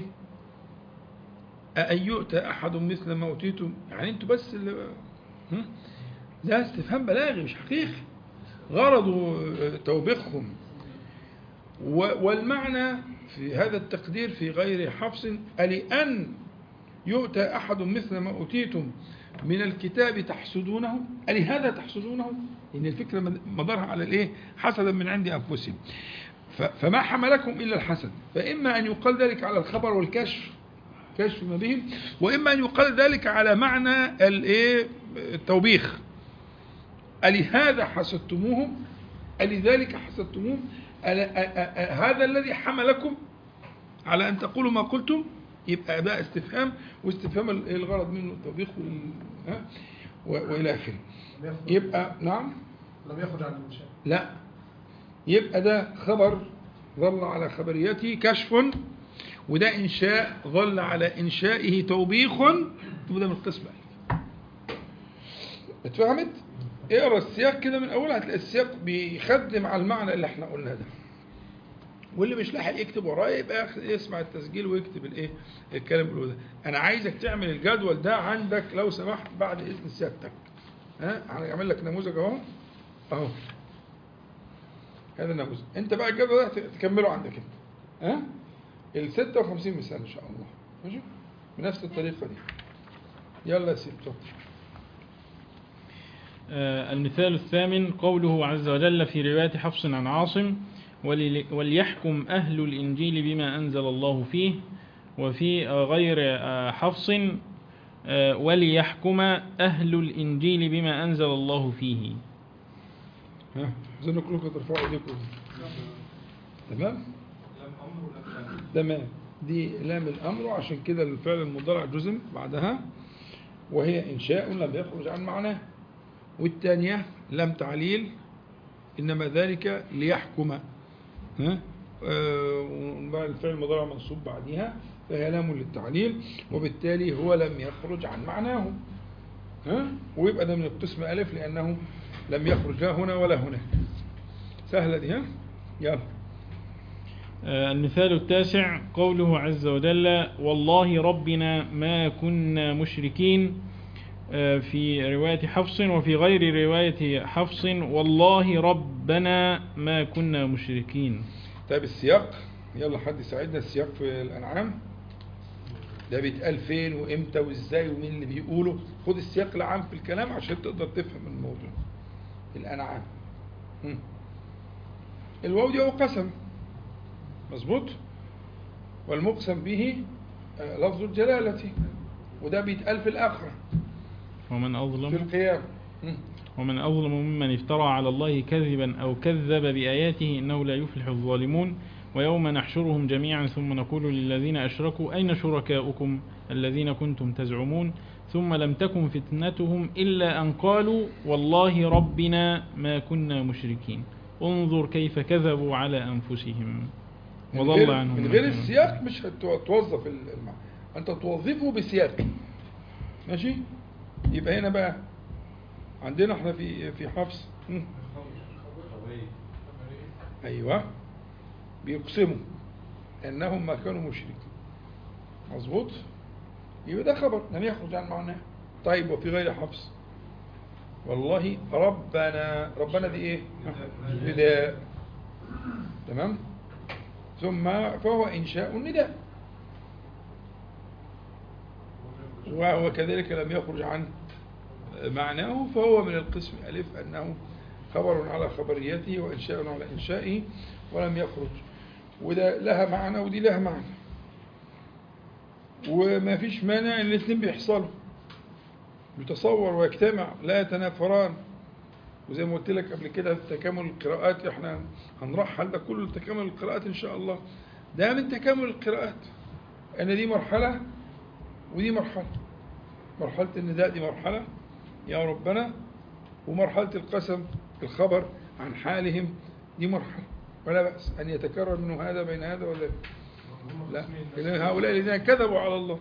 أن يؤتى أحد مثل ما أوتيتم، يعني انتوا بس اللي ده استفهام بلاغي مش حقيقي، غرضوا توبيخهم. والمعنى في هذا التقدير في غير حفص أن يؤتى أحد مثل ما أوتيتم من الكتاب تحسدونه، هذا تحسدونه، إن الفكرة مدارها على الإيه، حسدا من عند أنفسهم. فما حملكم إلا الحسد. فإما أن يقال ذلك على الخبر والكشف، كشف ما بهم، وإما أن يقال ذلك على معنى الإيه، التوبيخ. ألهذا حسدتموهم، ألذلك حسدتموهم، هذا الذي حملكم على أن تقولوا ما قلتم. يبقى ده استفهام، واستفهام الغرض منه التوبيخ وإلى آخره. يبقى نعم لم يخرج عن الإنشاء، لا، يبقى ده خبر ظل على خبريته كشف، وده إنشاء ظل على إنشائه توبيخ، وده من القسم. اتفهمت؟ اقرا السياق كده من أولها، هتلاقي السياق بيخدم على المعنى اللي احنا قلنا ده. واللي مش لاحق يكتب ورايا يبقى يسمع التسجيل ويكتب الايه الكلام اللي ده. انا عايزك تعمل الجدول ده عندك لو سمحت بعد اذن سيادتك. هنعمل لك نموذج اهو هذا النموذج. انت بقى الجدول ده تكمله عندك انت ال 56 مثال ان شاء الله ماشي بنفس الطريقه دي. يلا يا سيدي اتفضل. المثال الثامن قوله عز وجل في رواية حفص عن عاصم وليحكم أهل الإنجيل بما أنزل الله فيه، وفي غير حفص وليحكم أهل الإنجيل بما أنزل الله فيه. أظن كلكم ترفعوا ايديكم. تمام؟ تمام. دي لام الأمر، وعشان كده الفعل المضارع جزم بعدها، وهي إنشاء لم يخرج عن معناه. والثانية لام تعليل، إنما ذلك ليحكم. الفعل المضارع منصوب بعدها، فهي لام للتعليل، وبالتالي هو لم يخرج عن معناه. ويبقى ده من القسم ألف لأنه لم يخرج لا هنا ولا هناك. سهلة دي. يلا. المثال التاسع قوله عز وجل والله ربنا ما كنا مشركين، في رواية حفص، وفي غير رواية حفص والله ربنا ما كنا مشركين. طيب السياق، يلا حد يساعدنا. السياق في الأنعام ده بيتقال فين وإمتى وإزاي ومين اللي بيقوله؟ خد السياق العام في الكلام عشان تقدر تفهم الموضوع. الأنعام الواو دي هو قسم، مظبوط، والمقسم به لفظ الجلالة، وده بيتقال في الآخرة ومن أظلم في القيام. ومن أظلم ممن افترى على الله كذبا أو كذب بآياته إنه لا يفلح الظالمون ويوم نحشرهم جميعا ثم نقول للذين أشركوا أين شركاؤكم الذين كنتم تزعمون ثم لم تكن فتنتهم إلا أن قالوا والله ربنا ما كنا مشركين انظر كيف كذبوا على أنفسهم وضل عنهم. من غير السياق مش هتوظف المعنى، أنت توظفه بسياق. ماشي. يبقى هنا بقى عندنا احنا في حفص ايوه بيقسموا انهم ما كانوا مشركين، مظبوط، يبقى ده خبر لم يخرج عن معناه. طيب وفي غير حفص والله ربنا دي ايه؟ نداء. تمام. ثم فهو انشاء النداء، وكذلك لم يخرج عن معناه، فهو من القسم ألف أنه خبر على خبريته وإنشاء على إنشائه ولم يخرج. وده لها معنى ودي لها معنى، وما فيش مانع ان الاثنين بيحصلوا، يتصور ويجتمع لا يتنافران. وزي ما قلت لك قبل كده تكامل القراءات، احنا هنرحل ده كله تكامل القراءات ان شاء الله. ده من تكامل القراءات ان دي مرحلة ودي مرحلة. مرحلة النداء دي مرحلة يا ربنا، ومرحلة القسم الخبر عن حالهم دي مرحلة، ولا بأس أن يتكرر منه هذا بين هذا ولا لا. لأن هؤلاء الذين كذبوا على الله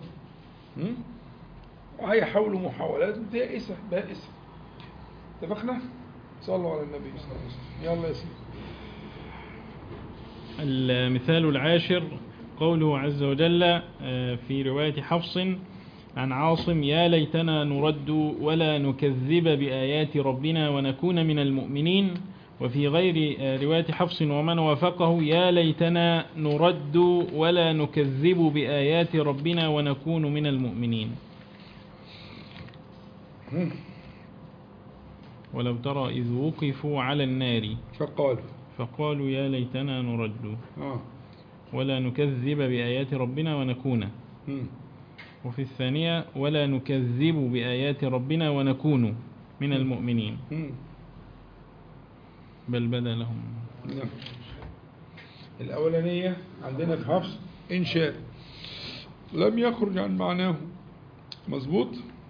وهي حاولوا محاولات بائسة. اتفقنا؟ صلوا على النبي صلى الله عليه وسلم. يلا يا سيدي. المثال العاشر قوله عز وجل في رواية حفص عن عاصم يا ليتنا نرد ولا نكذب بآيات ربنا ونكون من المؤمنين، وفي غير رواية حفص ومن وافقه يا ليتنا نرد ولا نكذب بآيات ربنا ونكون من المؤمنين. ولو ترى إذ وقفوا على النار فقالوا يا ليتنا نرد ولا نكذب بآيات ربنا ونكون. وفي الثانية ولا نكذب بآيات ربنا ونكون من المؤمنين بل بدا لهم. الأولانية عندنا في حفص إنشاء لم يخرج عن معناه، مظبوط.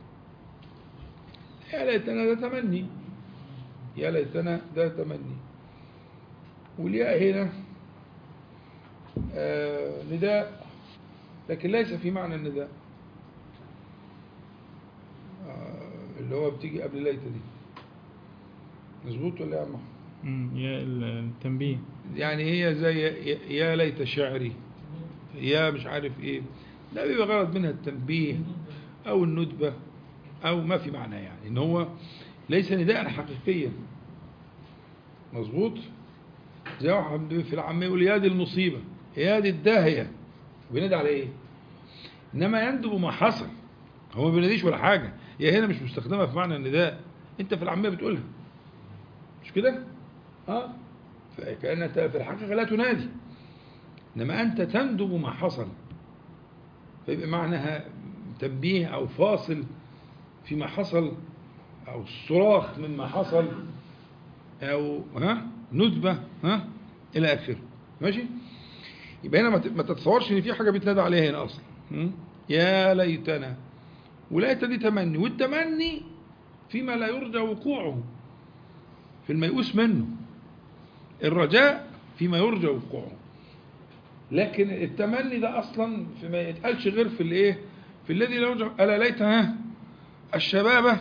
يا ليتنا ده تمني، يا ليتنا ده تمني، والياء هنا نداء لكن ليس في معنى النداء اللي هو بتيجي قبل ليت دي، مظبوط ولا يا عم؟ يا التنبيه. يعني هي زي يا ليت شعري، يا مش عارف ايه، ده بيبقى غرض منها التنبيه او الندبة او ما في معنى، يعني ان هو ليس نداء حقيقيا. مظبوط. زي واحد في العامية يقول يا دي المصيبة، يا دي الداهية، بينادي على ايه؟ انما يندب ما حصل، هو ما بيناديش ولا حاجة، هي هنا مش مستخدمة في معنى النداء، انت في العامية بتقولها مش كده؟ فكأنك في الحقيقة لا تنادي، انما انت تندب ما حصل، فيبقى معناها تنبيه او فاصل فيما حصل، او صراخ مما حصل، او ندبة الى اخره. ماشي. يبقى هنا ما تتصورش ان في حاجة بيتنادى عليها هنا اصلا. يا ليتنا، وليت دي تمني، والتمني فيما لا يرجى وقوعه، في الميؤوس منه. الرجاء فيما يرجى وقوعه، لكن التمني ده اصلا ما يتقالش غير في الايه، في الذي لا يرجى. الا ليت الشباب،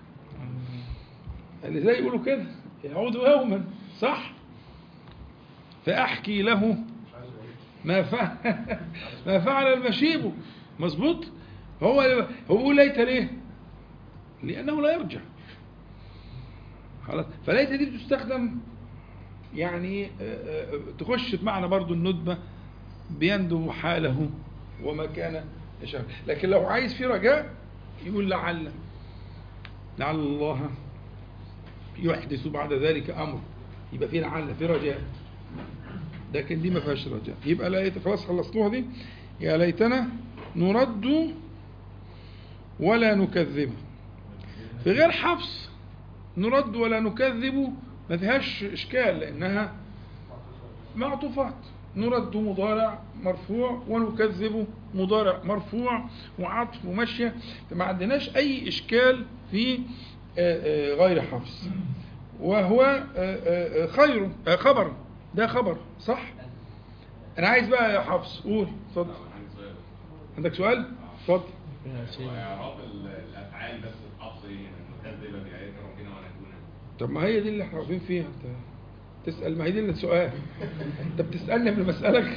اللي زي يقولوا كده يعود يوما، صح، فاحكي له ما فعل المشيب. مظبوط. هو بيقول ليت ليه؟ لانه لا يرجع. خلاص. فليت دي بتستخدم يعني تخش بمعنى برضو الندبة، بيندب حاله وما كان يشاء. لكن لو عايز في رجاء يقول لعل الله يحدث بعد ذلك أمر، يبقى في لعل، في رجاء. لكن دي ما فيهاش رجاء. يبقى ليت، خلاص خلصتوها دي. يا ليتنا نرد ولا نكذب. في غير حفص نرد ولا نكذب ما فيهاش إشكال، لأنها معطوفات. نرد مضارع مرفوع، ونكذب مضارع مرفوع وعطف ومشية، فما عندناش أي إشكال في غير حفص. وهو خير خبر، ده خبر صح. أنا عايز بقى يا حفص قول، اتفضل. عندك سؤال؟ اتفضل. اعراب الافعال بس في حفص ايه؟ نكذب بآيات ربنا ونكون. طب ما هي دي اللي احنا واقفين فيها. انت تسأل، ما هي دي اللي السؤال. انت بتسألني من مسألك.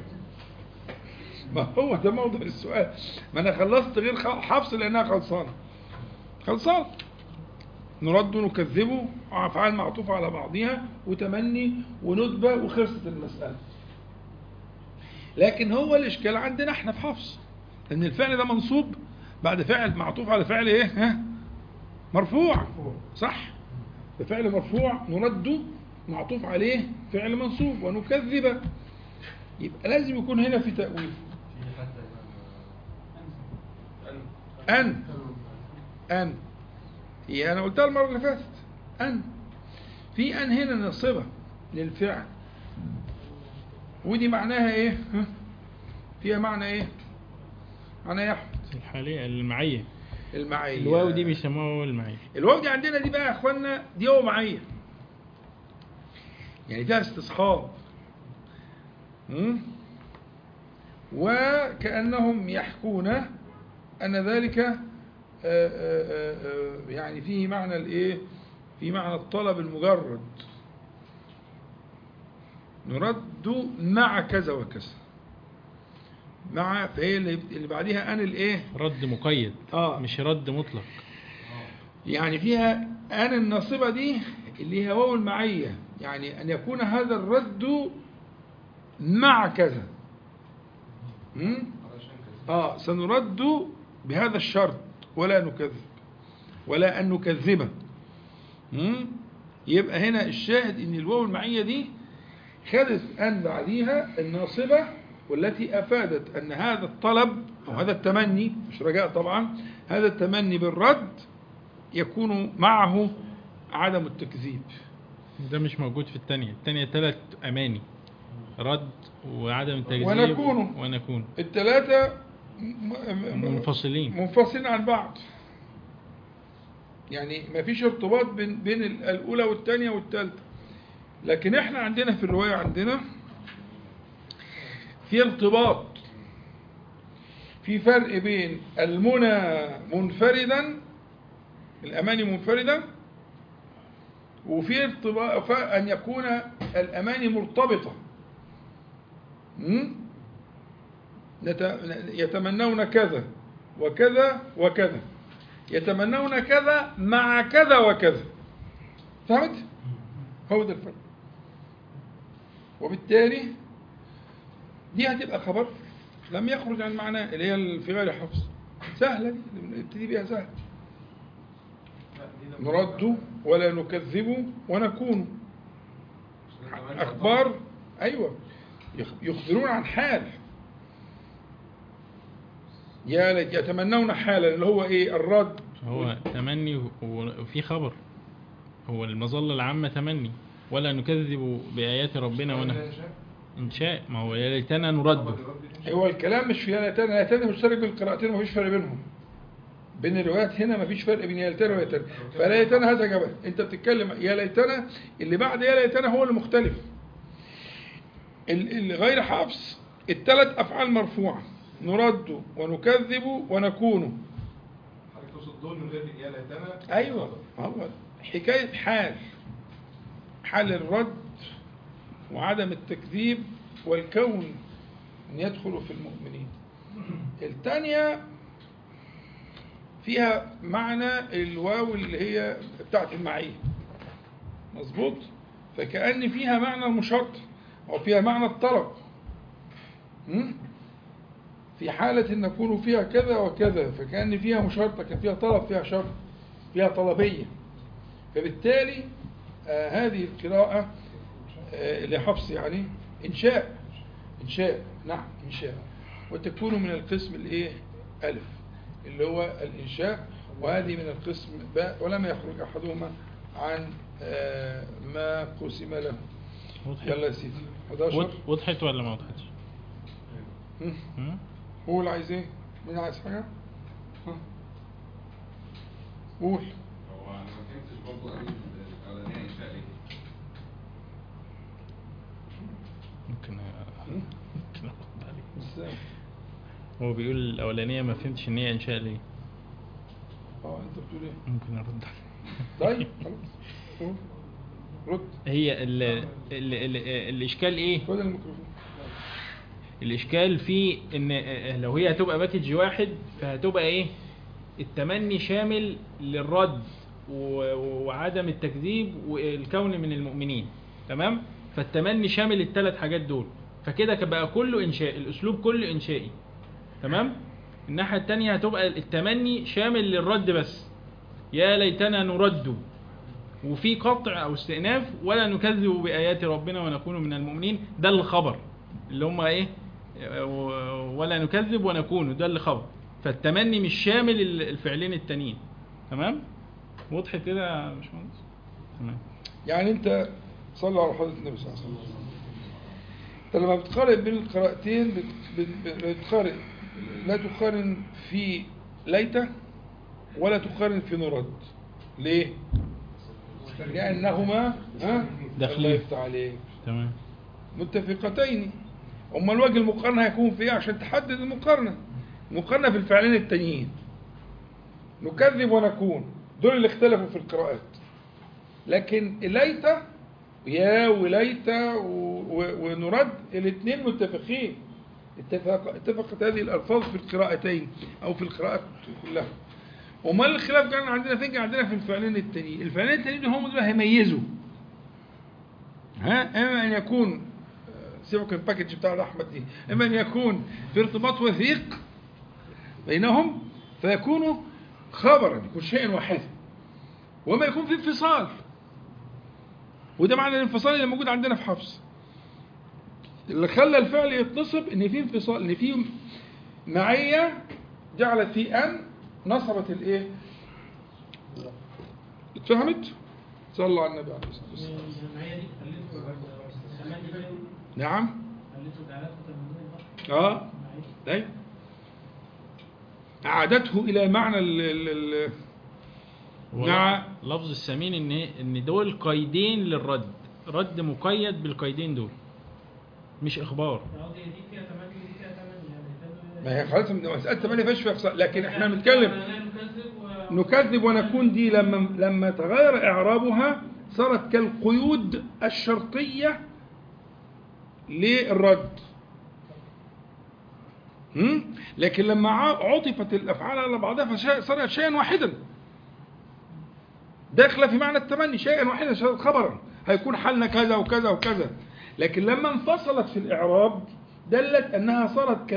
ما هو ده موضوع السؤال. ما انا خلصت غير حفص لانها خلصان. نرد ونكذبه، افعال معطوفة على بعضها، وتمني وندبة، وخلصت المسألة. لكن هو الاشكال عندنا احنا في حفص، ان الفعل ده منصوب بعد فعل معطوف على فعل ايه؟ مرفوع، صح. بفعل مرفوع نرد معطوف عليه فعل منصوب، ونكذب، يبقى لازم يكون هنا في تأويل. أن هي أنا قلتها المرة اللي فاتت، أن في أن هنا نصبة للفعل، ودي معناها إيه؟ فيها معنى إيه؟ معنى يا أحمد الحالية المعية. الواو دي بيسموها واو المعية. الواو دي عندنا دي بقى يا أخوانا دي واو معية، يعني فيها استصحاب. وكأنهم يحكون أن ذلك يعني فيه معنى الإيه؟ في معنى الطلب المجرد. نرد مع كذا وكذا، مع، فهي اللي بعديها أن الإيه؟ رد مقيد، مش رد مطلق. يعني فيها أن الناصبة دي اللي هي واو المعية، يعني أن يكون هذا الرد مع كذا. سنرد بهذا الشرط ولا نكذب، ولا أن نكذبه. يبقى هنا الشاهد ان الواو المعية دي خدت أن بعديها الناصبة، والتي أفادت أن هذا الطلب أو هذا التمني، مش رجاء طبعا، هذا التمني بالرد يكون معه عدم التكذيب. ده مش موجود في الثانية 3 أماني، رد وعدم التكذيب ونكون الثلاثة منفصلين عن بعض، يعني ما فيش ارتباط بين الأولى والثانية والثالثة. لكن احنا عندنا في الرواية عندنا في ارتباط، في فرق بين المنى منفردا، الأماني منفردة، وفي ارتباط أن يكون الأماني مرتبطة. يتمنون كذا وكذا وكذا، يتمنون كذا مع كذا وكذا. فهمت؟ هو ده الفرق. وبالتالي دي هتبقى خبر لم يخرج عن معناه، اللي هي في غير حفظ. سهلة دي، نبتدي بيها سهل. نرد ولا نكذب ونكون. أخبار، أيوة، يخبرون عن حال. يا ليت يتمنون حالا اللي هو إيه؟ الرد. هو تمني وفي خبر، هو المظلة العامة تمني ولا نكذب بآيات ربنا إنشاء. ما هو يا ليتنا نرد. هو الكلام مش في يا ليتنا، يا ليتنا مشترك بين القراءتين ومفيش فرق بينهم. بين الروايات هنا مفيش فرق بين يا ليتنا ويا ليتنا. فلا ليتنا هذا جبل، أنت بتتكلم يا ليتنا، اللي بعد يا ليتنا هو اللي مختلف. غير حفص الثلاث أفعال مرفوعة: نرد ونكذب ونكون. حضرتك تقصد دول من غير يا ليتنا؟ أيوة، هو حكاية حال الرد وعدم التكذيب والكون أن يدخلوا في المؤمنين. الثانية فيها معنى الواو اللي هي بتاعت المعية، مظبوط؟ فكأن فيها معنى المشارطة أو فيها معنى الطلب. في حالة أن نكون فيها كذا وكذا، فكأن فيها مشارطة، كان فيها طلب، فيها شرط، فيها طلبية. فبالتالي هذه القراءة لحفص يعني إنشاء. نعم إنشاء، وتكون من القسم الإيه؟ ألف، اللي هو الإنشاء، وهذه من القسم باء، ولم يخرج أحدهما عن ما قسم له. يلا يا سيدي 11. وضحت ولا ما وضحتش؟ هو اللي عايز ايه؟ مين عايز حاجة؟ قول. هو انا ما فهمتش برضه قوي الاولانيه انشاء ليه؟ ممكن ارد عليك. ازاي؟ هو بيقول الاولانيه ما فهمتش ان هي انشاء ليه. انت بتقول ايه؟ ممكن ارد عليك. طيب خلاص رد. هي الاشكال ايه؟ خد الميكروفون. الاشكال في ان لو هي هتبقى باكج واحد فهتبقى ايه؟ التمني شامل للرد وعدم التكذيب والكون من المؤمنين، تمام؟ فالتمني شامل الثلاث حاجات دول، فكده بقى كله انشاء، الاسلوب كله انشائي، تمام؟ الناحيه الثانيه هتبقى التمني شامل للرد بس، يا ليتنا نرد، وفي قطع او استئناف ولا نكذب بايات ربنا ونكون من المؤمنين. ده الخبر اللي هم ايه؟ ولا نكذب ونكون، ده اللي خبر. فالتمني مش شامل الفعلين التانيين، تمام؟ وضحت كده يا باشمهندس؟ تمام. يعني انت صلى على حضرة النبي صلى الله عليه وسلم، انت لما بتقارن بين القراءتين بتقارن، لا تقارن في ليته ولا تقارن في نرد. ليه؟ لأنهما داخلين. الله يفتح عليك، تمام، متفقتين. أما الوجه المقارنة هيكون في ايه عشان تحدد المقارنة؟ المقارنة في الفعلين التانيين. نكذب ونكون، دول اللي اختلفوا في القراءات. لكن ليته يا وليته ونرد الاثنين متفقين، اتفقت هذه الألفاظ في القراءتين أو في القراءات كلها. وما الخلاف كان عندنا فين؟ عندنا في الفعلين التانيين. الفعلين التانيين هم دول هيميزوا، اما ان يكون سيبك الباكج بتاع احمد دي، اما ان يكون في ارتباط وثيق بينهم فيكونوا خبرا، يكون شيء واحد، وما يكون في انفصال. وده معنى الانفصال اللي موجود عندنا في حفص، اللي خلى الفعل يتنصب ان في انفصال، ان في معية جعلت في ان نصبت الايه؟ اتفهمت؟ صلى الله على النبي عليه الصلاه والسلام. نعم. ايوه، أعادته إلى معنى نعم. لفظ السمين إن دول قيدين للرد، رد مقيد بالقيدين دول، مش إخبار. ما هي خلاص مسألة 8 فيش فيها إخصاء، لكن إحنا بنتكلم نكذب ونكون دي لما تغير إعرابها صارت كالقيود الشرطية للرد. لكن لما عطفت الأفعال على بعضها فصارت شيئا واحدا داخلة في معنى التمني، شيئا واحدا، صارت خبرا هيكون حالنا كذا وكذا وكذا. لكن لما انفصلت في الإعراب دلت أنها صارت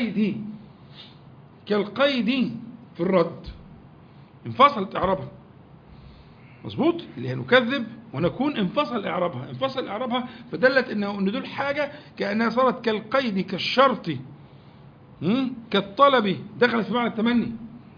كالقيد في الرد، انفصلت إعرابها. مظبوط، اللي هي نكذب ونكون انفصل إعرابها فدلت أن دول حاجة كأنها صارت كالقيد كالشرط كالطلب، دخلت في معنى التمني.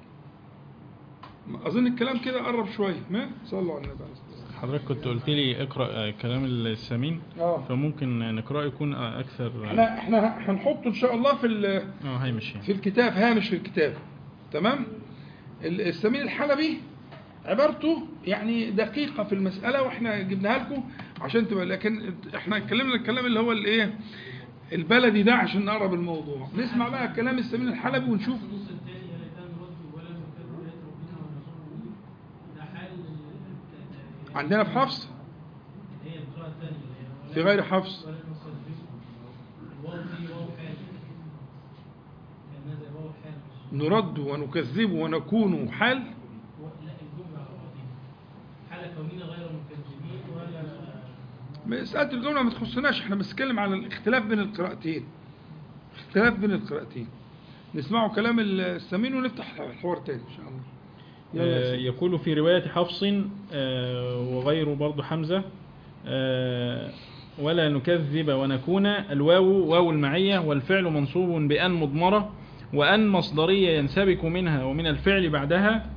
أظن الكلام كده قرب شوية. ما صلوا على النبي. حضرتك كنت قلت لي اقرأ كلام السمين، فممكن نقرأ يكون أكثر. احنا هنحطه إن شاء الله في في الكتاب، هامش في الكتاب. تمام. السمين الحلبي عبارته يعني دقيقة في المسألة، واحنا جبناها لكم عشان تبقى، لكن احنا اتكلمنا الكلام اللي هو الايه البلدي ده عشان نقرب الموضوع. نسمع بقى كلام السمين الحلبي ونشوف. عندنا في حفص، في غير حفص. نرد ونكذب ونكون حال. مسألة الجملة ما تخصناش، احنا بنتكلم على الاختلاف بين القراءتين. نسمعوا كلام السمين ونفتح الحوار تاني ان شاء الله. يقول في رواية حفص وغيره برضو حمزة ولا نكذب ونكون، الواو واو المعية والفعل منصوب بأن مضمرة، وأن مصدرية ينسبك منها ومن الفعل بعدها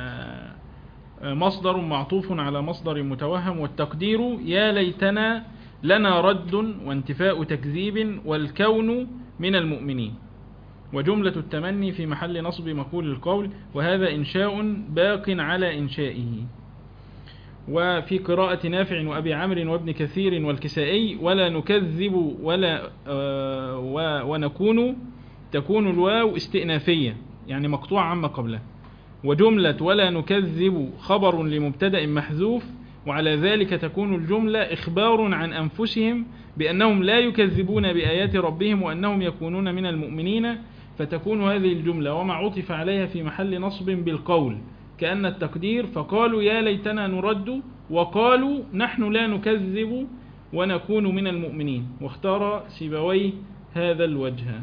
مصدر معطوف على مصدر متوهم، والتقدير يا ليتنا لنا رد وانتفاء تكذيب والكون من المؤمنين، وجملة التمني في محل نصب مقول القول، وهذا إنشاء باق على إنشائه. وفي قراءة نافع وأبي عمرو وابن كثير والكسائي ولا نكذب ولا ونكون، تكون الواو استئنافية يعني مقطوع عما قبله، وجملة ولا نكذب خبر لمبتدأ محذوف، وعلى ذلك تكون الجملة إخبار عن أنفسهم بأنهم لا يكذبون بآيات ربهم وأنهم يكونون من المؤمنين، فتكون هذه الجملة وما عطف عليها في محل نصب بالقول، كأن التقدير فقالوا يا ليتنا نرد، وقالوا نحن لا نكذب ونكون من المؤمنين، واختار سيبويه هذا الوجه.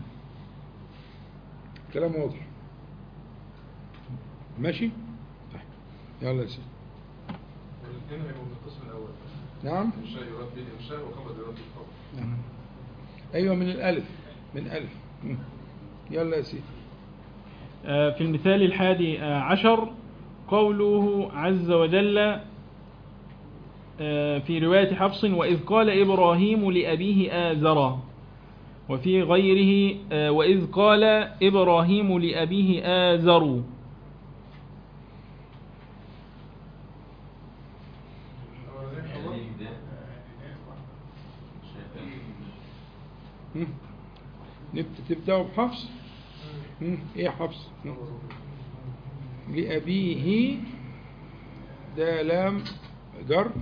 كلام واضح ماشي. طيب يلا يا سيدي. والاثنين هيبقوا من القسم الاول. نعم. انشاء يراد بالانشاء وخبر يراد بالخبر. نعم. ايوه من الالف يلا يا سيدي. في المثال 11 قوله عز وجل في رواية حفص وإذ قال إبراهيم لأبيه آزر، وفي غيره وإذ قال إبراهيم لأبيه آزر. تبدأوا بحفص. ايه حفص؟ لأبيه ده لام جر،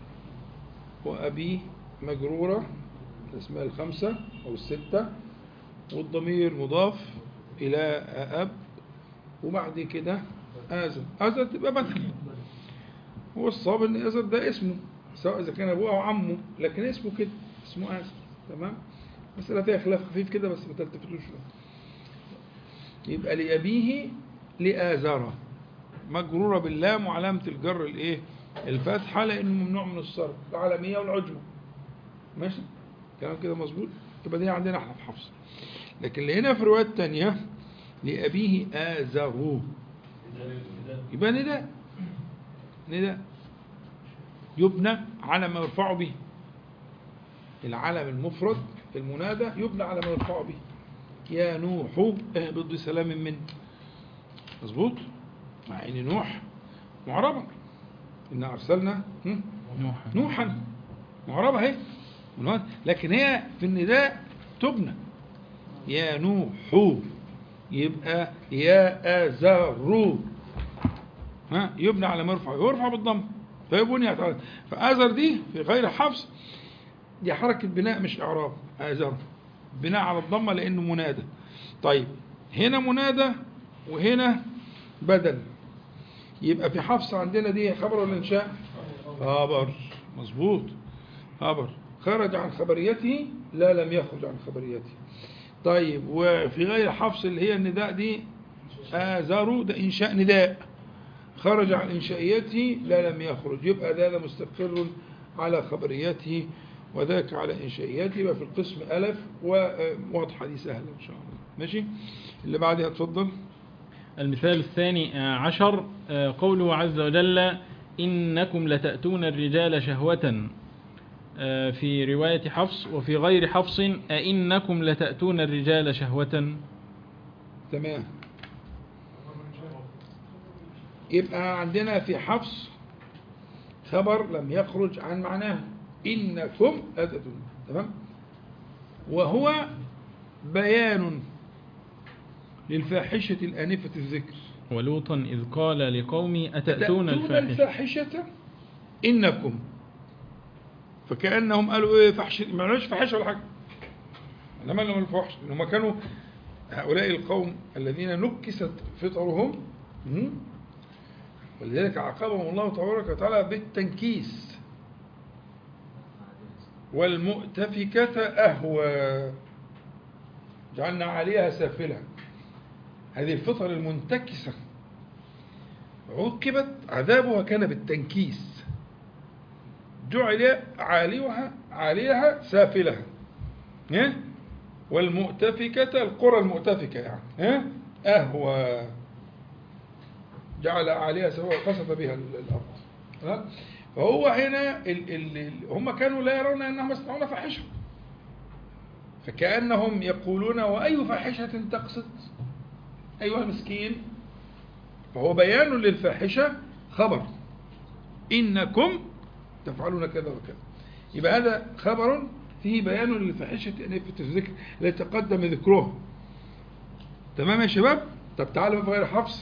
وأبيه مجرورة الأسماء الخمسة أو الستة، والضمير مضاف إلى أب، وبعد كده آزر تبقى بدل. والصواب إن آزر ده اسمه سواء إذا كان أبوه أو عمه، لكن اسمه كده، اسمه آزر. تمام. مسألة فيها خلاف خفيف كده بس ما تلتفتوش له. يبقى لأبيه لآزر مجرورة باللام وعلامة الجر الايه الفتحة، لأنه ممنوع من الصرف العالمية والعجمة. ماشي كلام كده مظبوط. يبقى دي عندنا احنا في حفص. لكن اللي هنا في روايات تانية لأبيه آزر يبقى نداء يبنى على ما يرفع به. العلم المفرد في المنادى يبنى على ما يرفع به. يا نوح اهبط بسلام منه. مظبوط. مع ان نوح معربة، إن أرسلنا نوحا معربة اهي، لكن هي في النداء تبنى يا نوح، يبقى يا آزر يبنى على مرفع، يرفع بالضم فبنيت على فآزر دي في غير حفص دي حركة بناء مش إعراب. آزر بناء على الضمة لأنه منادى. طيب هنا منادى وهنا بدل، يبقى في حفص عندنا دي خبر ولا إنشاء؟ خبر. مظبوط خبر. خرج عن خبريته لا لم يخرج عن خبريته. طيب وفي غير حفص اللي هي النداء دي آزر ده إنشاء نداء، خرج عن إنشائيته لا لم يخرج، يبقى هذا مستقر على خبريته وذاك على إنشائيته. يبقى في القسم ألف وواضحة دي سهلة إن شاء الله. ماشي. اللي بعدها اتفضل. المثال الثاني عشر قوله عز وجل إنكم لتأتون الرجال شهوة في رواية حفص، وفي غير حفص أئنكم لتأتون الرجال شهوة. تمام. يبقى عندنا في حفص خبر لم يخرج عن معناه إنكم لتأتون. تمام. وهو بيان للفاحشة الآنفة الذكر. ولوطا إذ قال لقومي أتأتون الفاحشة إنكم، فكأنهم قالوا إيه فحشة، ما قالوش فحشة ولا حاجة، لما لهم الفحش إنهم كانوا هؤلاء القوم الذين نكست فطرهم، ولذلك عاقبهم الله تبارك وتعالى بالتنكيس. والمؤتفكة أهوى جعلنا عليها سافلة. هذه الفطر المنتكسة عوقبت عذابها كان بالتنكيس، جعل عليها سافلة. والمؤتفكة القرى المؤتفكة يعني أهوى جعل عليها سافلة قصف بها الأرض. فهو هنا هم كانوا لا يرون أنهم يصنعون فاحشة، فكأنهم يقولون وأي فاحشة تقصد أيها المسكين. فهو بيان للفاحشة خبر إنكم تفعلون كذا وكذا. يبقى هذا خبر فيه بيان للفاحشة أنفة الذكر التي تقدم ذكرها. تمام يا شباب. طب تعالوا في غير حفص.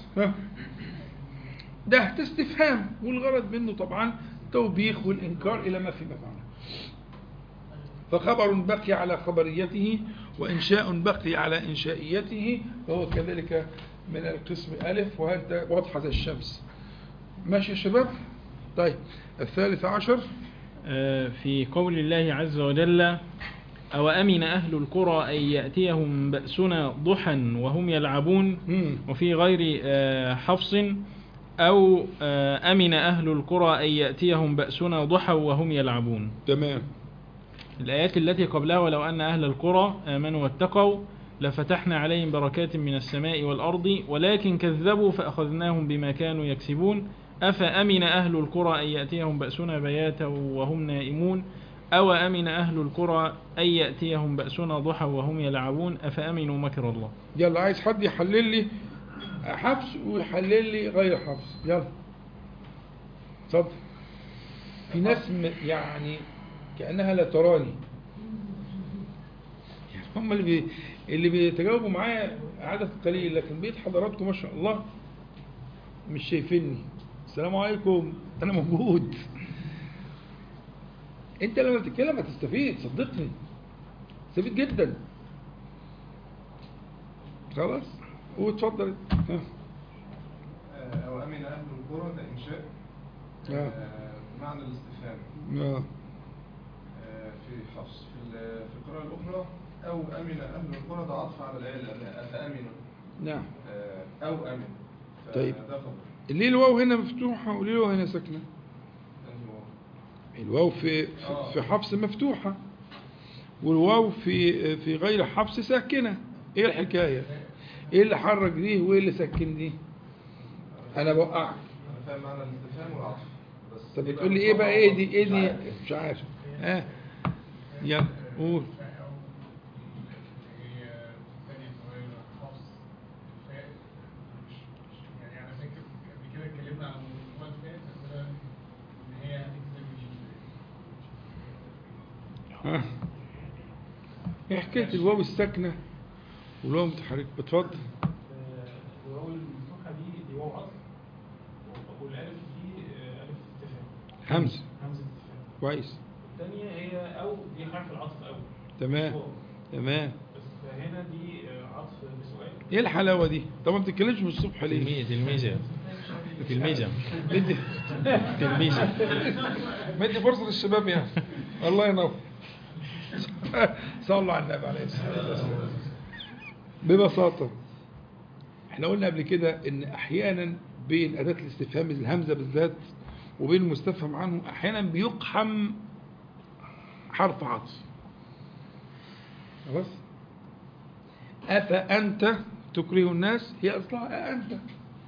ده استفهام والغرض منه طبعا توبيخ والإنكار إلى ما فيما معنى. فخبر بقي على خبريته وإنشاء بقي على إنشائيته، وهو كذلك من القسم ألف، وهذا واضحة الشمس. ماشي يا شباب. طيب الثالث عشر في قول الله عز وجل أو أمن أهل القرى أن يأتيهم بأسنا ضحى وهم يلعبون. وفي غير حفص أو أمن أهل القرى أن يأتيهم بأسنا ضحى وهم يلعبون. تمام. الآيات التي قبلها ولو أن أهل القرى آمنوا واتقوا لفتحنا عليهم بركات من السماء والأرض ولكن كذبوا فأخذناهم بما كانوا يكسبون. أفأمن أهل القرى أن يأتيهم بأسنا بياتا وهم نائمون أو أمن أهل القرى أن يأتيهم بأسنا ضحى وهم يلعبون أفأمنوا مكر الله. يلا عايز حد يحلل لي حفص ويحلل لي غير حفص. يلا اتفضل. في ناس يعني كأنها لا تراني، يعني هم اللي بيتجاوبوا معايا عدد قليل، لكن بقيت حضراتكم ما شاء الله مش شايفيني. السلام عليكم، أنا موجود. أنت لما بتتكلم هتستفيد، صدقني استفيد جدا. خلاص واتفضل. أو أمن أهل القرى ده إنشاء معنى الاستفهام في حفص. في القراءة الأخرى أو أمن أهل القرى ده عطف على الآية اللي قبلها أفأمنوا. نعم. أو أمن. طيب ليه الواو هنا مفتوحة وليه الواو هنا ساكنة؟ الواو في حفص مفتوحة والواو في غير حفص ساكنة. ايه الحكاية؟ ايه اللي حرك دي وايه اللي سكن دي؟ انا بوقعك. انا فاهم معنى الاستفهام والعطف بس. طب بتقول لي ايه بقى؟ ايه دي مش عارف. يلا قول. ايه حكاية الواو الساكنة والواو المتحركة؟ اتفضل. الواو المفتوحة دي واو أصل، والألف دي ألف استفهام. همزة. همزة كويس. الثانية هي أو، دي حرف العطف أو. تمام. تمام. بس هنا دي عطف بسؤال. ايه الحلاوة دي؟ طب ما بتتكلمش من الصبح ليه؟ تلميذة مدي فرصة للشباب يعني. الله ينور. صلوا على النبي عليه الصلاة والسلام. ببساطة احنا قلنا قبل كده ان احيانا بين اداة الاستفهام الهمزة بالذات وبين المستفهم عنه احيانا بيقحم حرف عطف. خلاص؟ أفأنت تكره الناس هي أصلها أأنت.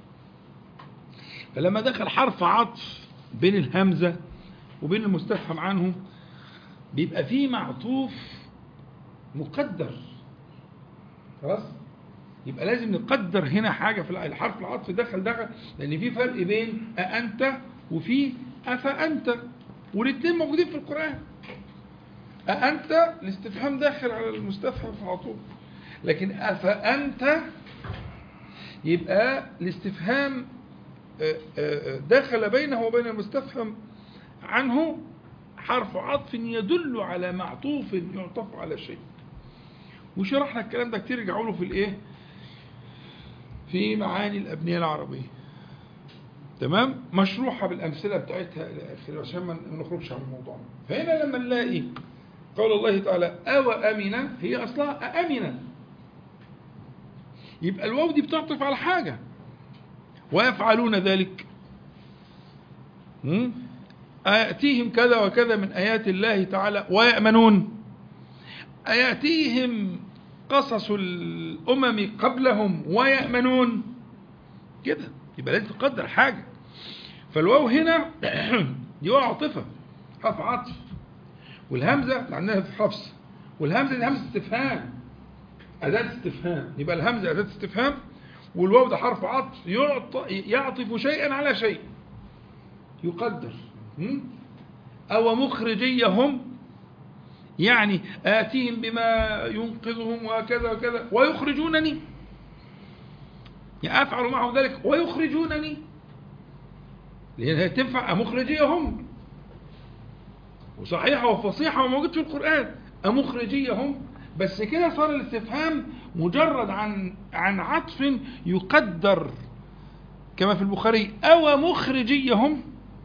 فلما دخل حرف عطف بين الهمزة وبين المستفهم عنه بيبقى فيه معطوف مقدر. خلاص؟ يبقى لازم نقدر هنا حاجة في الحرف العطف دخل لأن في فرق بين أأنت وفي أفأنت، والاثنين موجودين في القرآن. أأنت الاستفهام داخل على المستفهم على طول، لكن أفأنت يبقى الاستفهام دخل بينه وبين المستفهم عنه حرف عطف يدل على معطوف يعطف على شيء. وشرحنا الكلام ده كتير، رجعوا له في الايه، في معاني الأبنية العربية. تمام، مشروحة بالأمثلة بتاعتها إلى آخره عشان ما نخرجش عن الموضوع. فهنا لما نلاقي قول الله تعالى أو أمنة هي أصلها أمنة، يبقى الواو دي بتعطف على حاجة. ويفعلون ذلك، آياتيهم كذا وكذا من آيات الله تعالى ويأمنون، آياتيهم قصص الأمم قبلهم ويأمنون كده. يبقى لازم تقدر حاجة. فالواو هنا دي واو عاطفة، حرف عطف، والهمزة عندنا في حفص، والهمزة دي همزة استفهام، أداة استفهام. يبقى الهمزة أداة استفهام والواو ده حرف عطف يعطف شيئا على شيء يقدر. أو مخرجيهم يعني آتيهم بما ينقذهم وكذا وكذا ويخرجونني، يعني أفعل معهم ذلك ويخرجونني، لأن هي تنفع مخرجيهم وصحيحة وفصيحة وموجود في القرآن أمخرجيهم. بس كده صار الاستفهام مجرد عن عطف يقدر كما في البخاري أو مخرجيهم،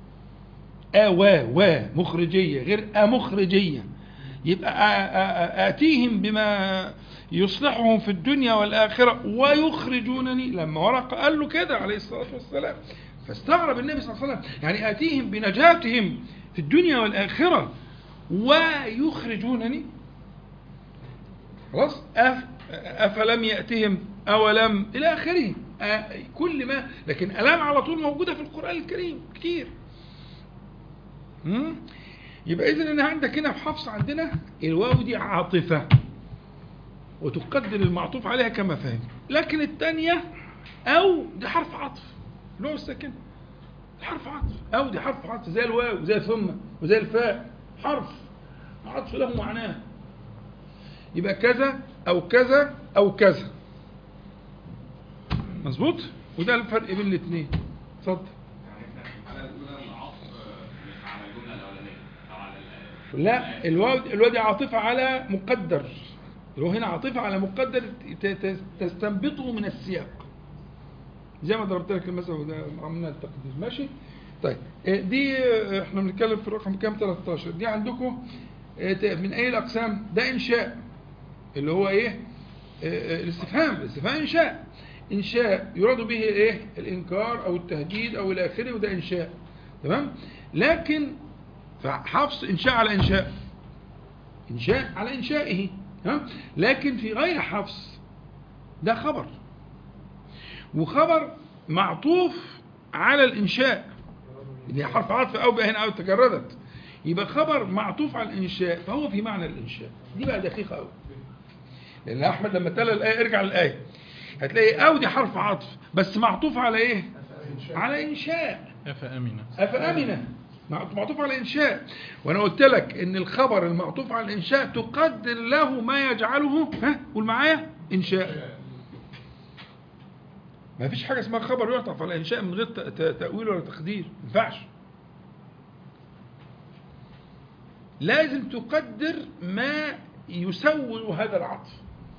مخرجية غير أمخرجية. يبقى آتيهم بما يصلحهم في الدنيا والآخرة ويخرجونني. لما ورقة قال له كده عليه الصلاة والسلام فاستغرب النبي صلى الله عليه وسلم، يعني آتيهم بنجاتهم في الدنيا والآخرة ويخرجونني. خلاص، أفلم يأتهم أولم إلى آخره كل ما، لكن ألام على طول موجودة في القرآن الكريم كتير. يبقى إذن أنا عندك هنا في حفص عندنا الواو دي عاطفة وتقدر المعطوف عليها كما فهم. لكن الثانية أو دي حرف عطف، اللي هو الساكن حرف عطف، أو دي حرف عطف زي الواو وزي ثم وزي الفاء، حرف عطف له معناه. يبقى كذا أو كذا أو كذا، مظبوط. وده الفرق بين الاثنين. اتفضل. لا، الواو دي عاطفة على مقدر، الواو هنا عاطفة على مقدر تستنبطه من السياق، زي ما ضربت لك المثل وده عملنا التقدير. ماشي. طيب دي احنا بنتكلم في الرقم كام؟ 13. دي عندكم من اي الاقسام؟ ده انشاء، اللي هو ايه؟ الاستفهام انشاء يراد به ايه؟ الانكار او التهديد او الى اخره، وده انشاء. تمام. لكن فحفص انشاء على انشائه، لكن في غير حفص ده خبر، وخبر معطوف على الانشاء، اللي حرف عطف او بقى هنا او تجردت، يبقى خبر معطوف على الانشاء فهو في معنى الانشاء. دي بقى دقيقه قوي، لان احمد لما تلا الايه، ارجع للايه هتلاقي او دي حرف عطف بس معطوف على ايه؟ على انشاء. افامنه معطوف على انشاء. وانا قلت لك ان الخبر المعطوف على الانشاء تقدر له ما يجعله، قول معايا، انشاء. ما فيش حاجه اسمها خبر يعطف على انشاء من غير تاويل ولا تقدير، ما ينفعش. لازم تقدر ما يسوي هذا العطف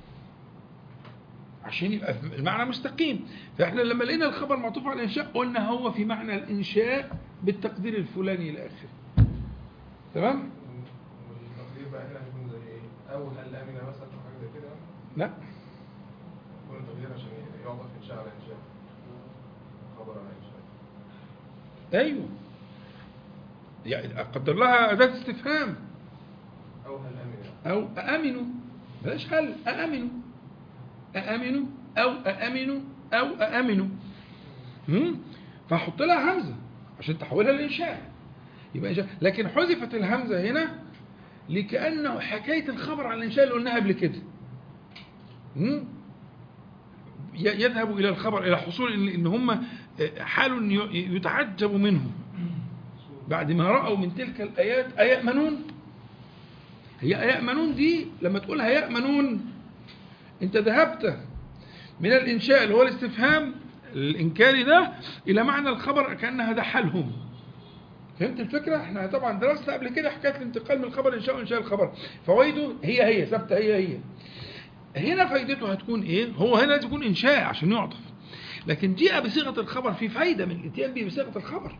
عشان يبقى المعنى مستقيم. فاحنا لما لقينا الخبر معطوف على الإنشاء قلنا هو في معنى الإنشاء بالتقدير الفلاني إلى آخره. تمام؟ والتقدير بقى هنا هيكون زي ايه؟ او هل امن مثلا او حاجه زي كده؟ لا، يكون التقدير عشان يعطف انشاء على انشاء، خبر على انشاء. أيوه، يعني أقدر لها أداة استفهام. او هل امن أو أأمنوا، بلاش هل، أأمنوا، أأمنوا أو أأمنوا أو أأمنوا. فحط لها همزة عشان تحولها لإنشاء، يبقى إنشاء. لكن حذفت الهمزة هنا لكأنه حكاية الخبر على الإنشاء اللي قلناها قبل كده. يذهب إلى الخبر إلى حصول إن هم حال يتعجب منه بعد ما رأوا من تلك الآيات أيأمنون. هي أيأمنون دي لما تقولها يأمنون أنت ذهبت من الإنشاء اللي هو الاستفهام الإنكاري ده إلى معنى الخبر كأن هذا حالهم. فهمت الفكرة؟ احنا طبعا درسنا قبل كده حكاية الانتقال من الخبر إنشاء وإنشاء الخبر، فوائده هي ثابتة هي. هنا فايدته هتكون إيه؟ هو هنا لازم يكون إنشاء عشان يعطف، لكن جاء بصيغة الخبر في فايدة من الاتيان به بصيغة الخبر،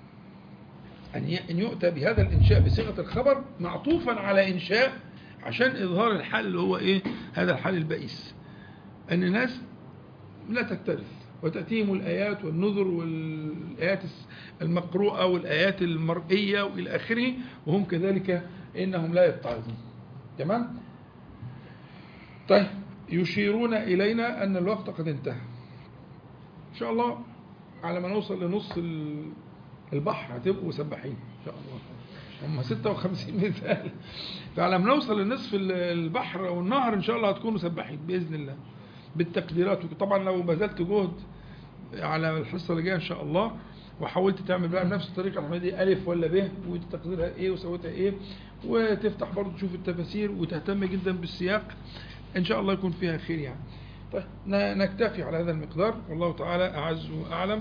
أن يؤتى بهذا الإنشاء بصيغة الخبر معطوفا على إنشاء عشان إظهار الحال اللي هو إيه؟ هذا الحال البئيس، أن الناس لا تكترث وتأتيهم الآيات والنذر والآيات المقروءة والآيات المرئية وإلى آخره وهم كذلك إنهم لا يتعظون. تمام؟ طيب، يشيرون إلينا أن الوقت قد انتهى. إن شاء الله على ما نوصل لنص البحر هتبقوا سباحين إن شاء الله. هم 56 مثال، فعلى ما نوصل لنصف البحر والنهر إن شاء الله هتكونوا سباحين بإذن الله بالتقديرات. طبعا لو بذلت جهد على الحصة اللي جاية إن شاء الله وحاولت تعمل بقى بنفس الطريقة الحمدية ألف ولا ب وتقديرها إيه وسويتها إيه، وتفتح برضه تشوف التفاسير وتهتم جدا بالسياق، إن شاء الله يكون فيها خير يعني. طيب، نكتفي على هذا المقدار، والله تعالى أعز وأعلم،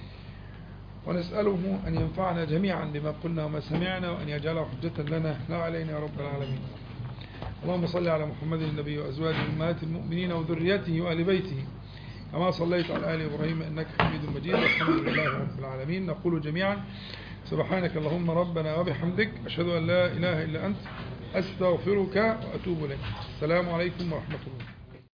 ونسأله أن ينفعنا جميعا بما قلنا وما سمعنا، وأن يجعله حجة لنا لا علينا يا رب العالمين. اللهم صل على محمد النبي وأزواجه أمهات المؤمنين وذريته وآل بيته كما صليت على آل إبراهيم إنك حميد مجيد، والحمد لله رب العالمين. نقول جميعا سبحانك اللهم ربنا وبحمدك، أشهد أن لا إله إلا أنت، أستغفرك وأتوب إليك. السلام عليكم ورحمة الله.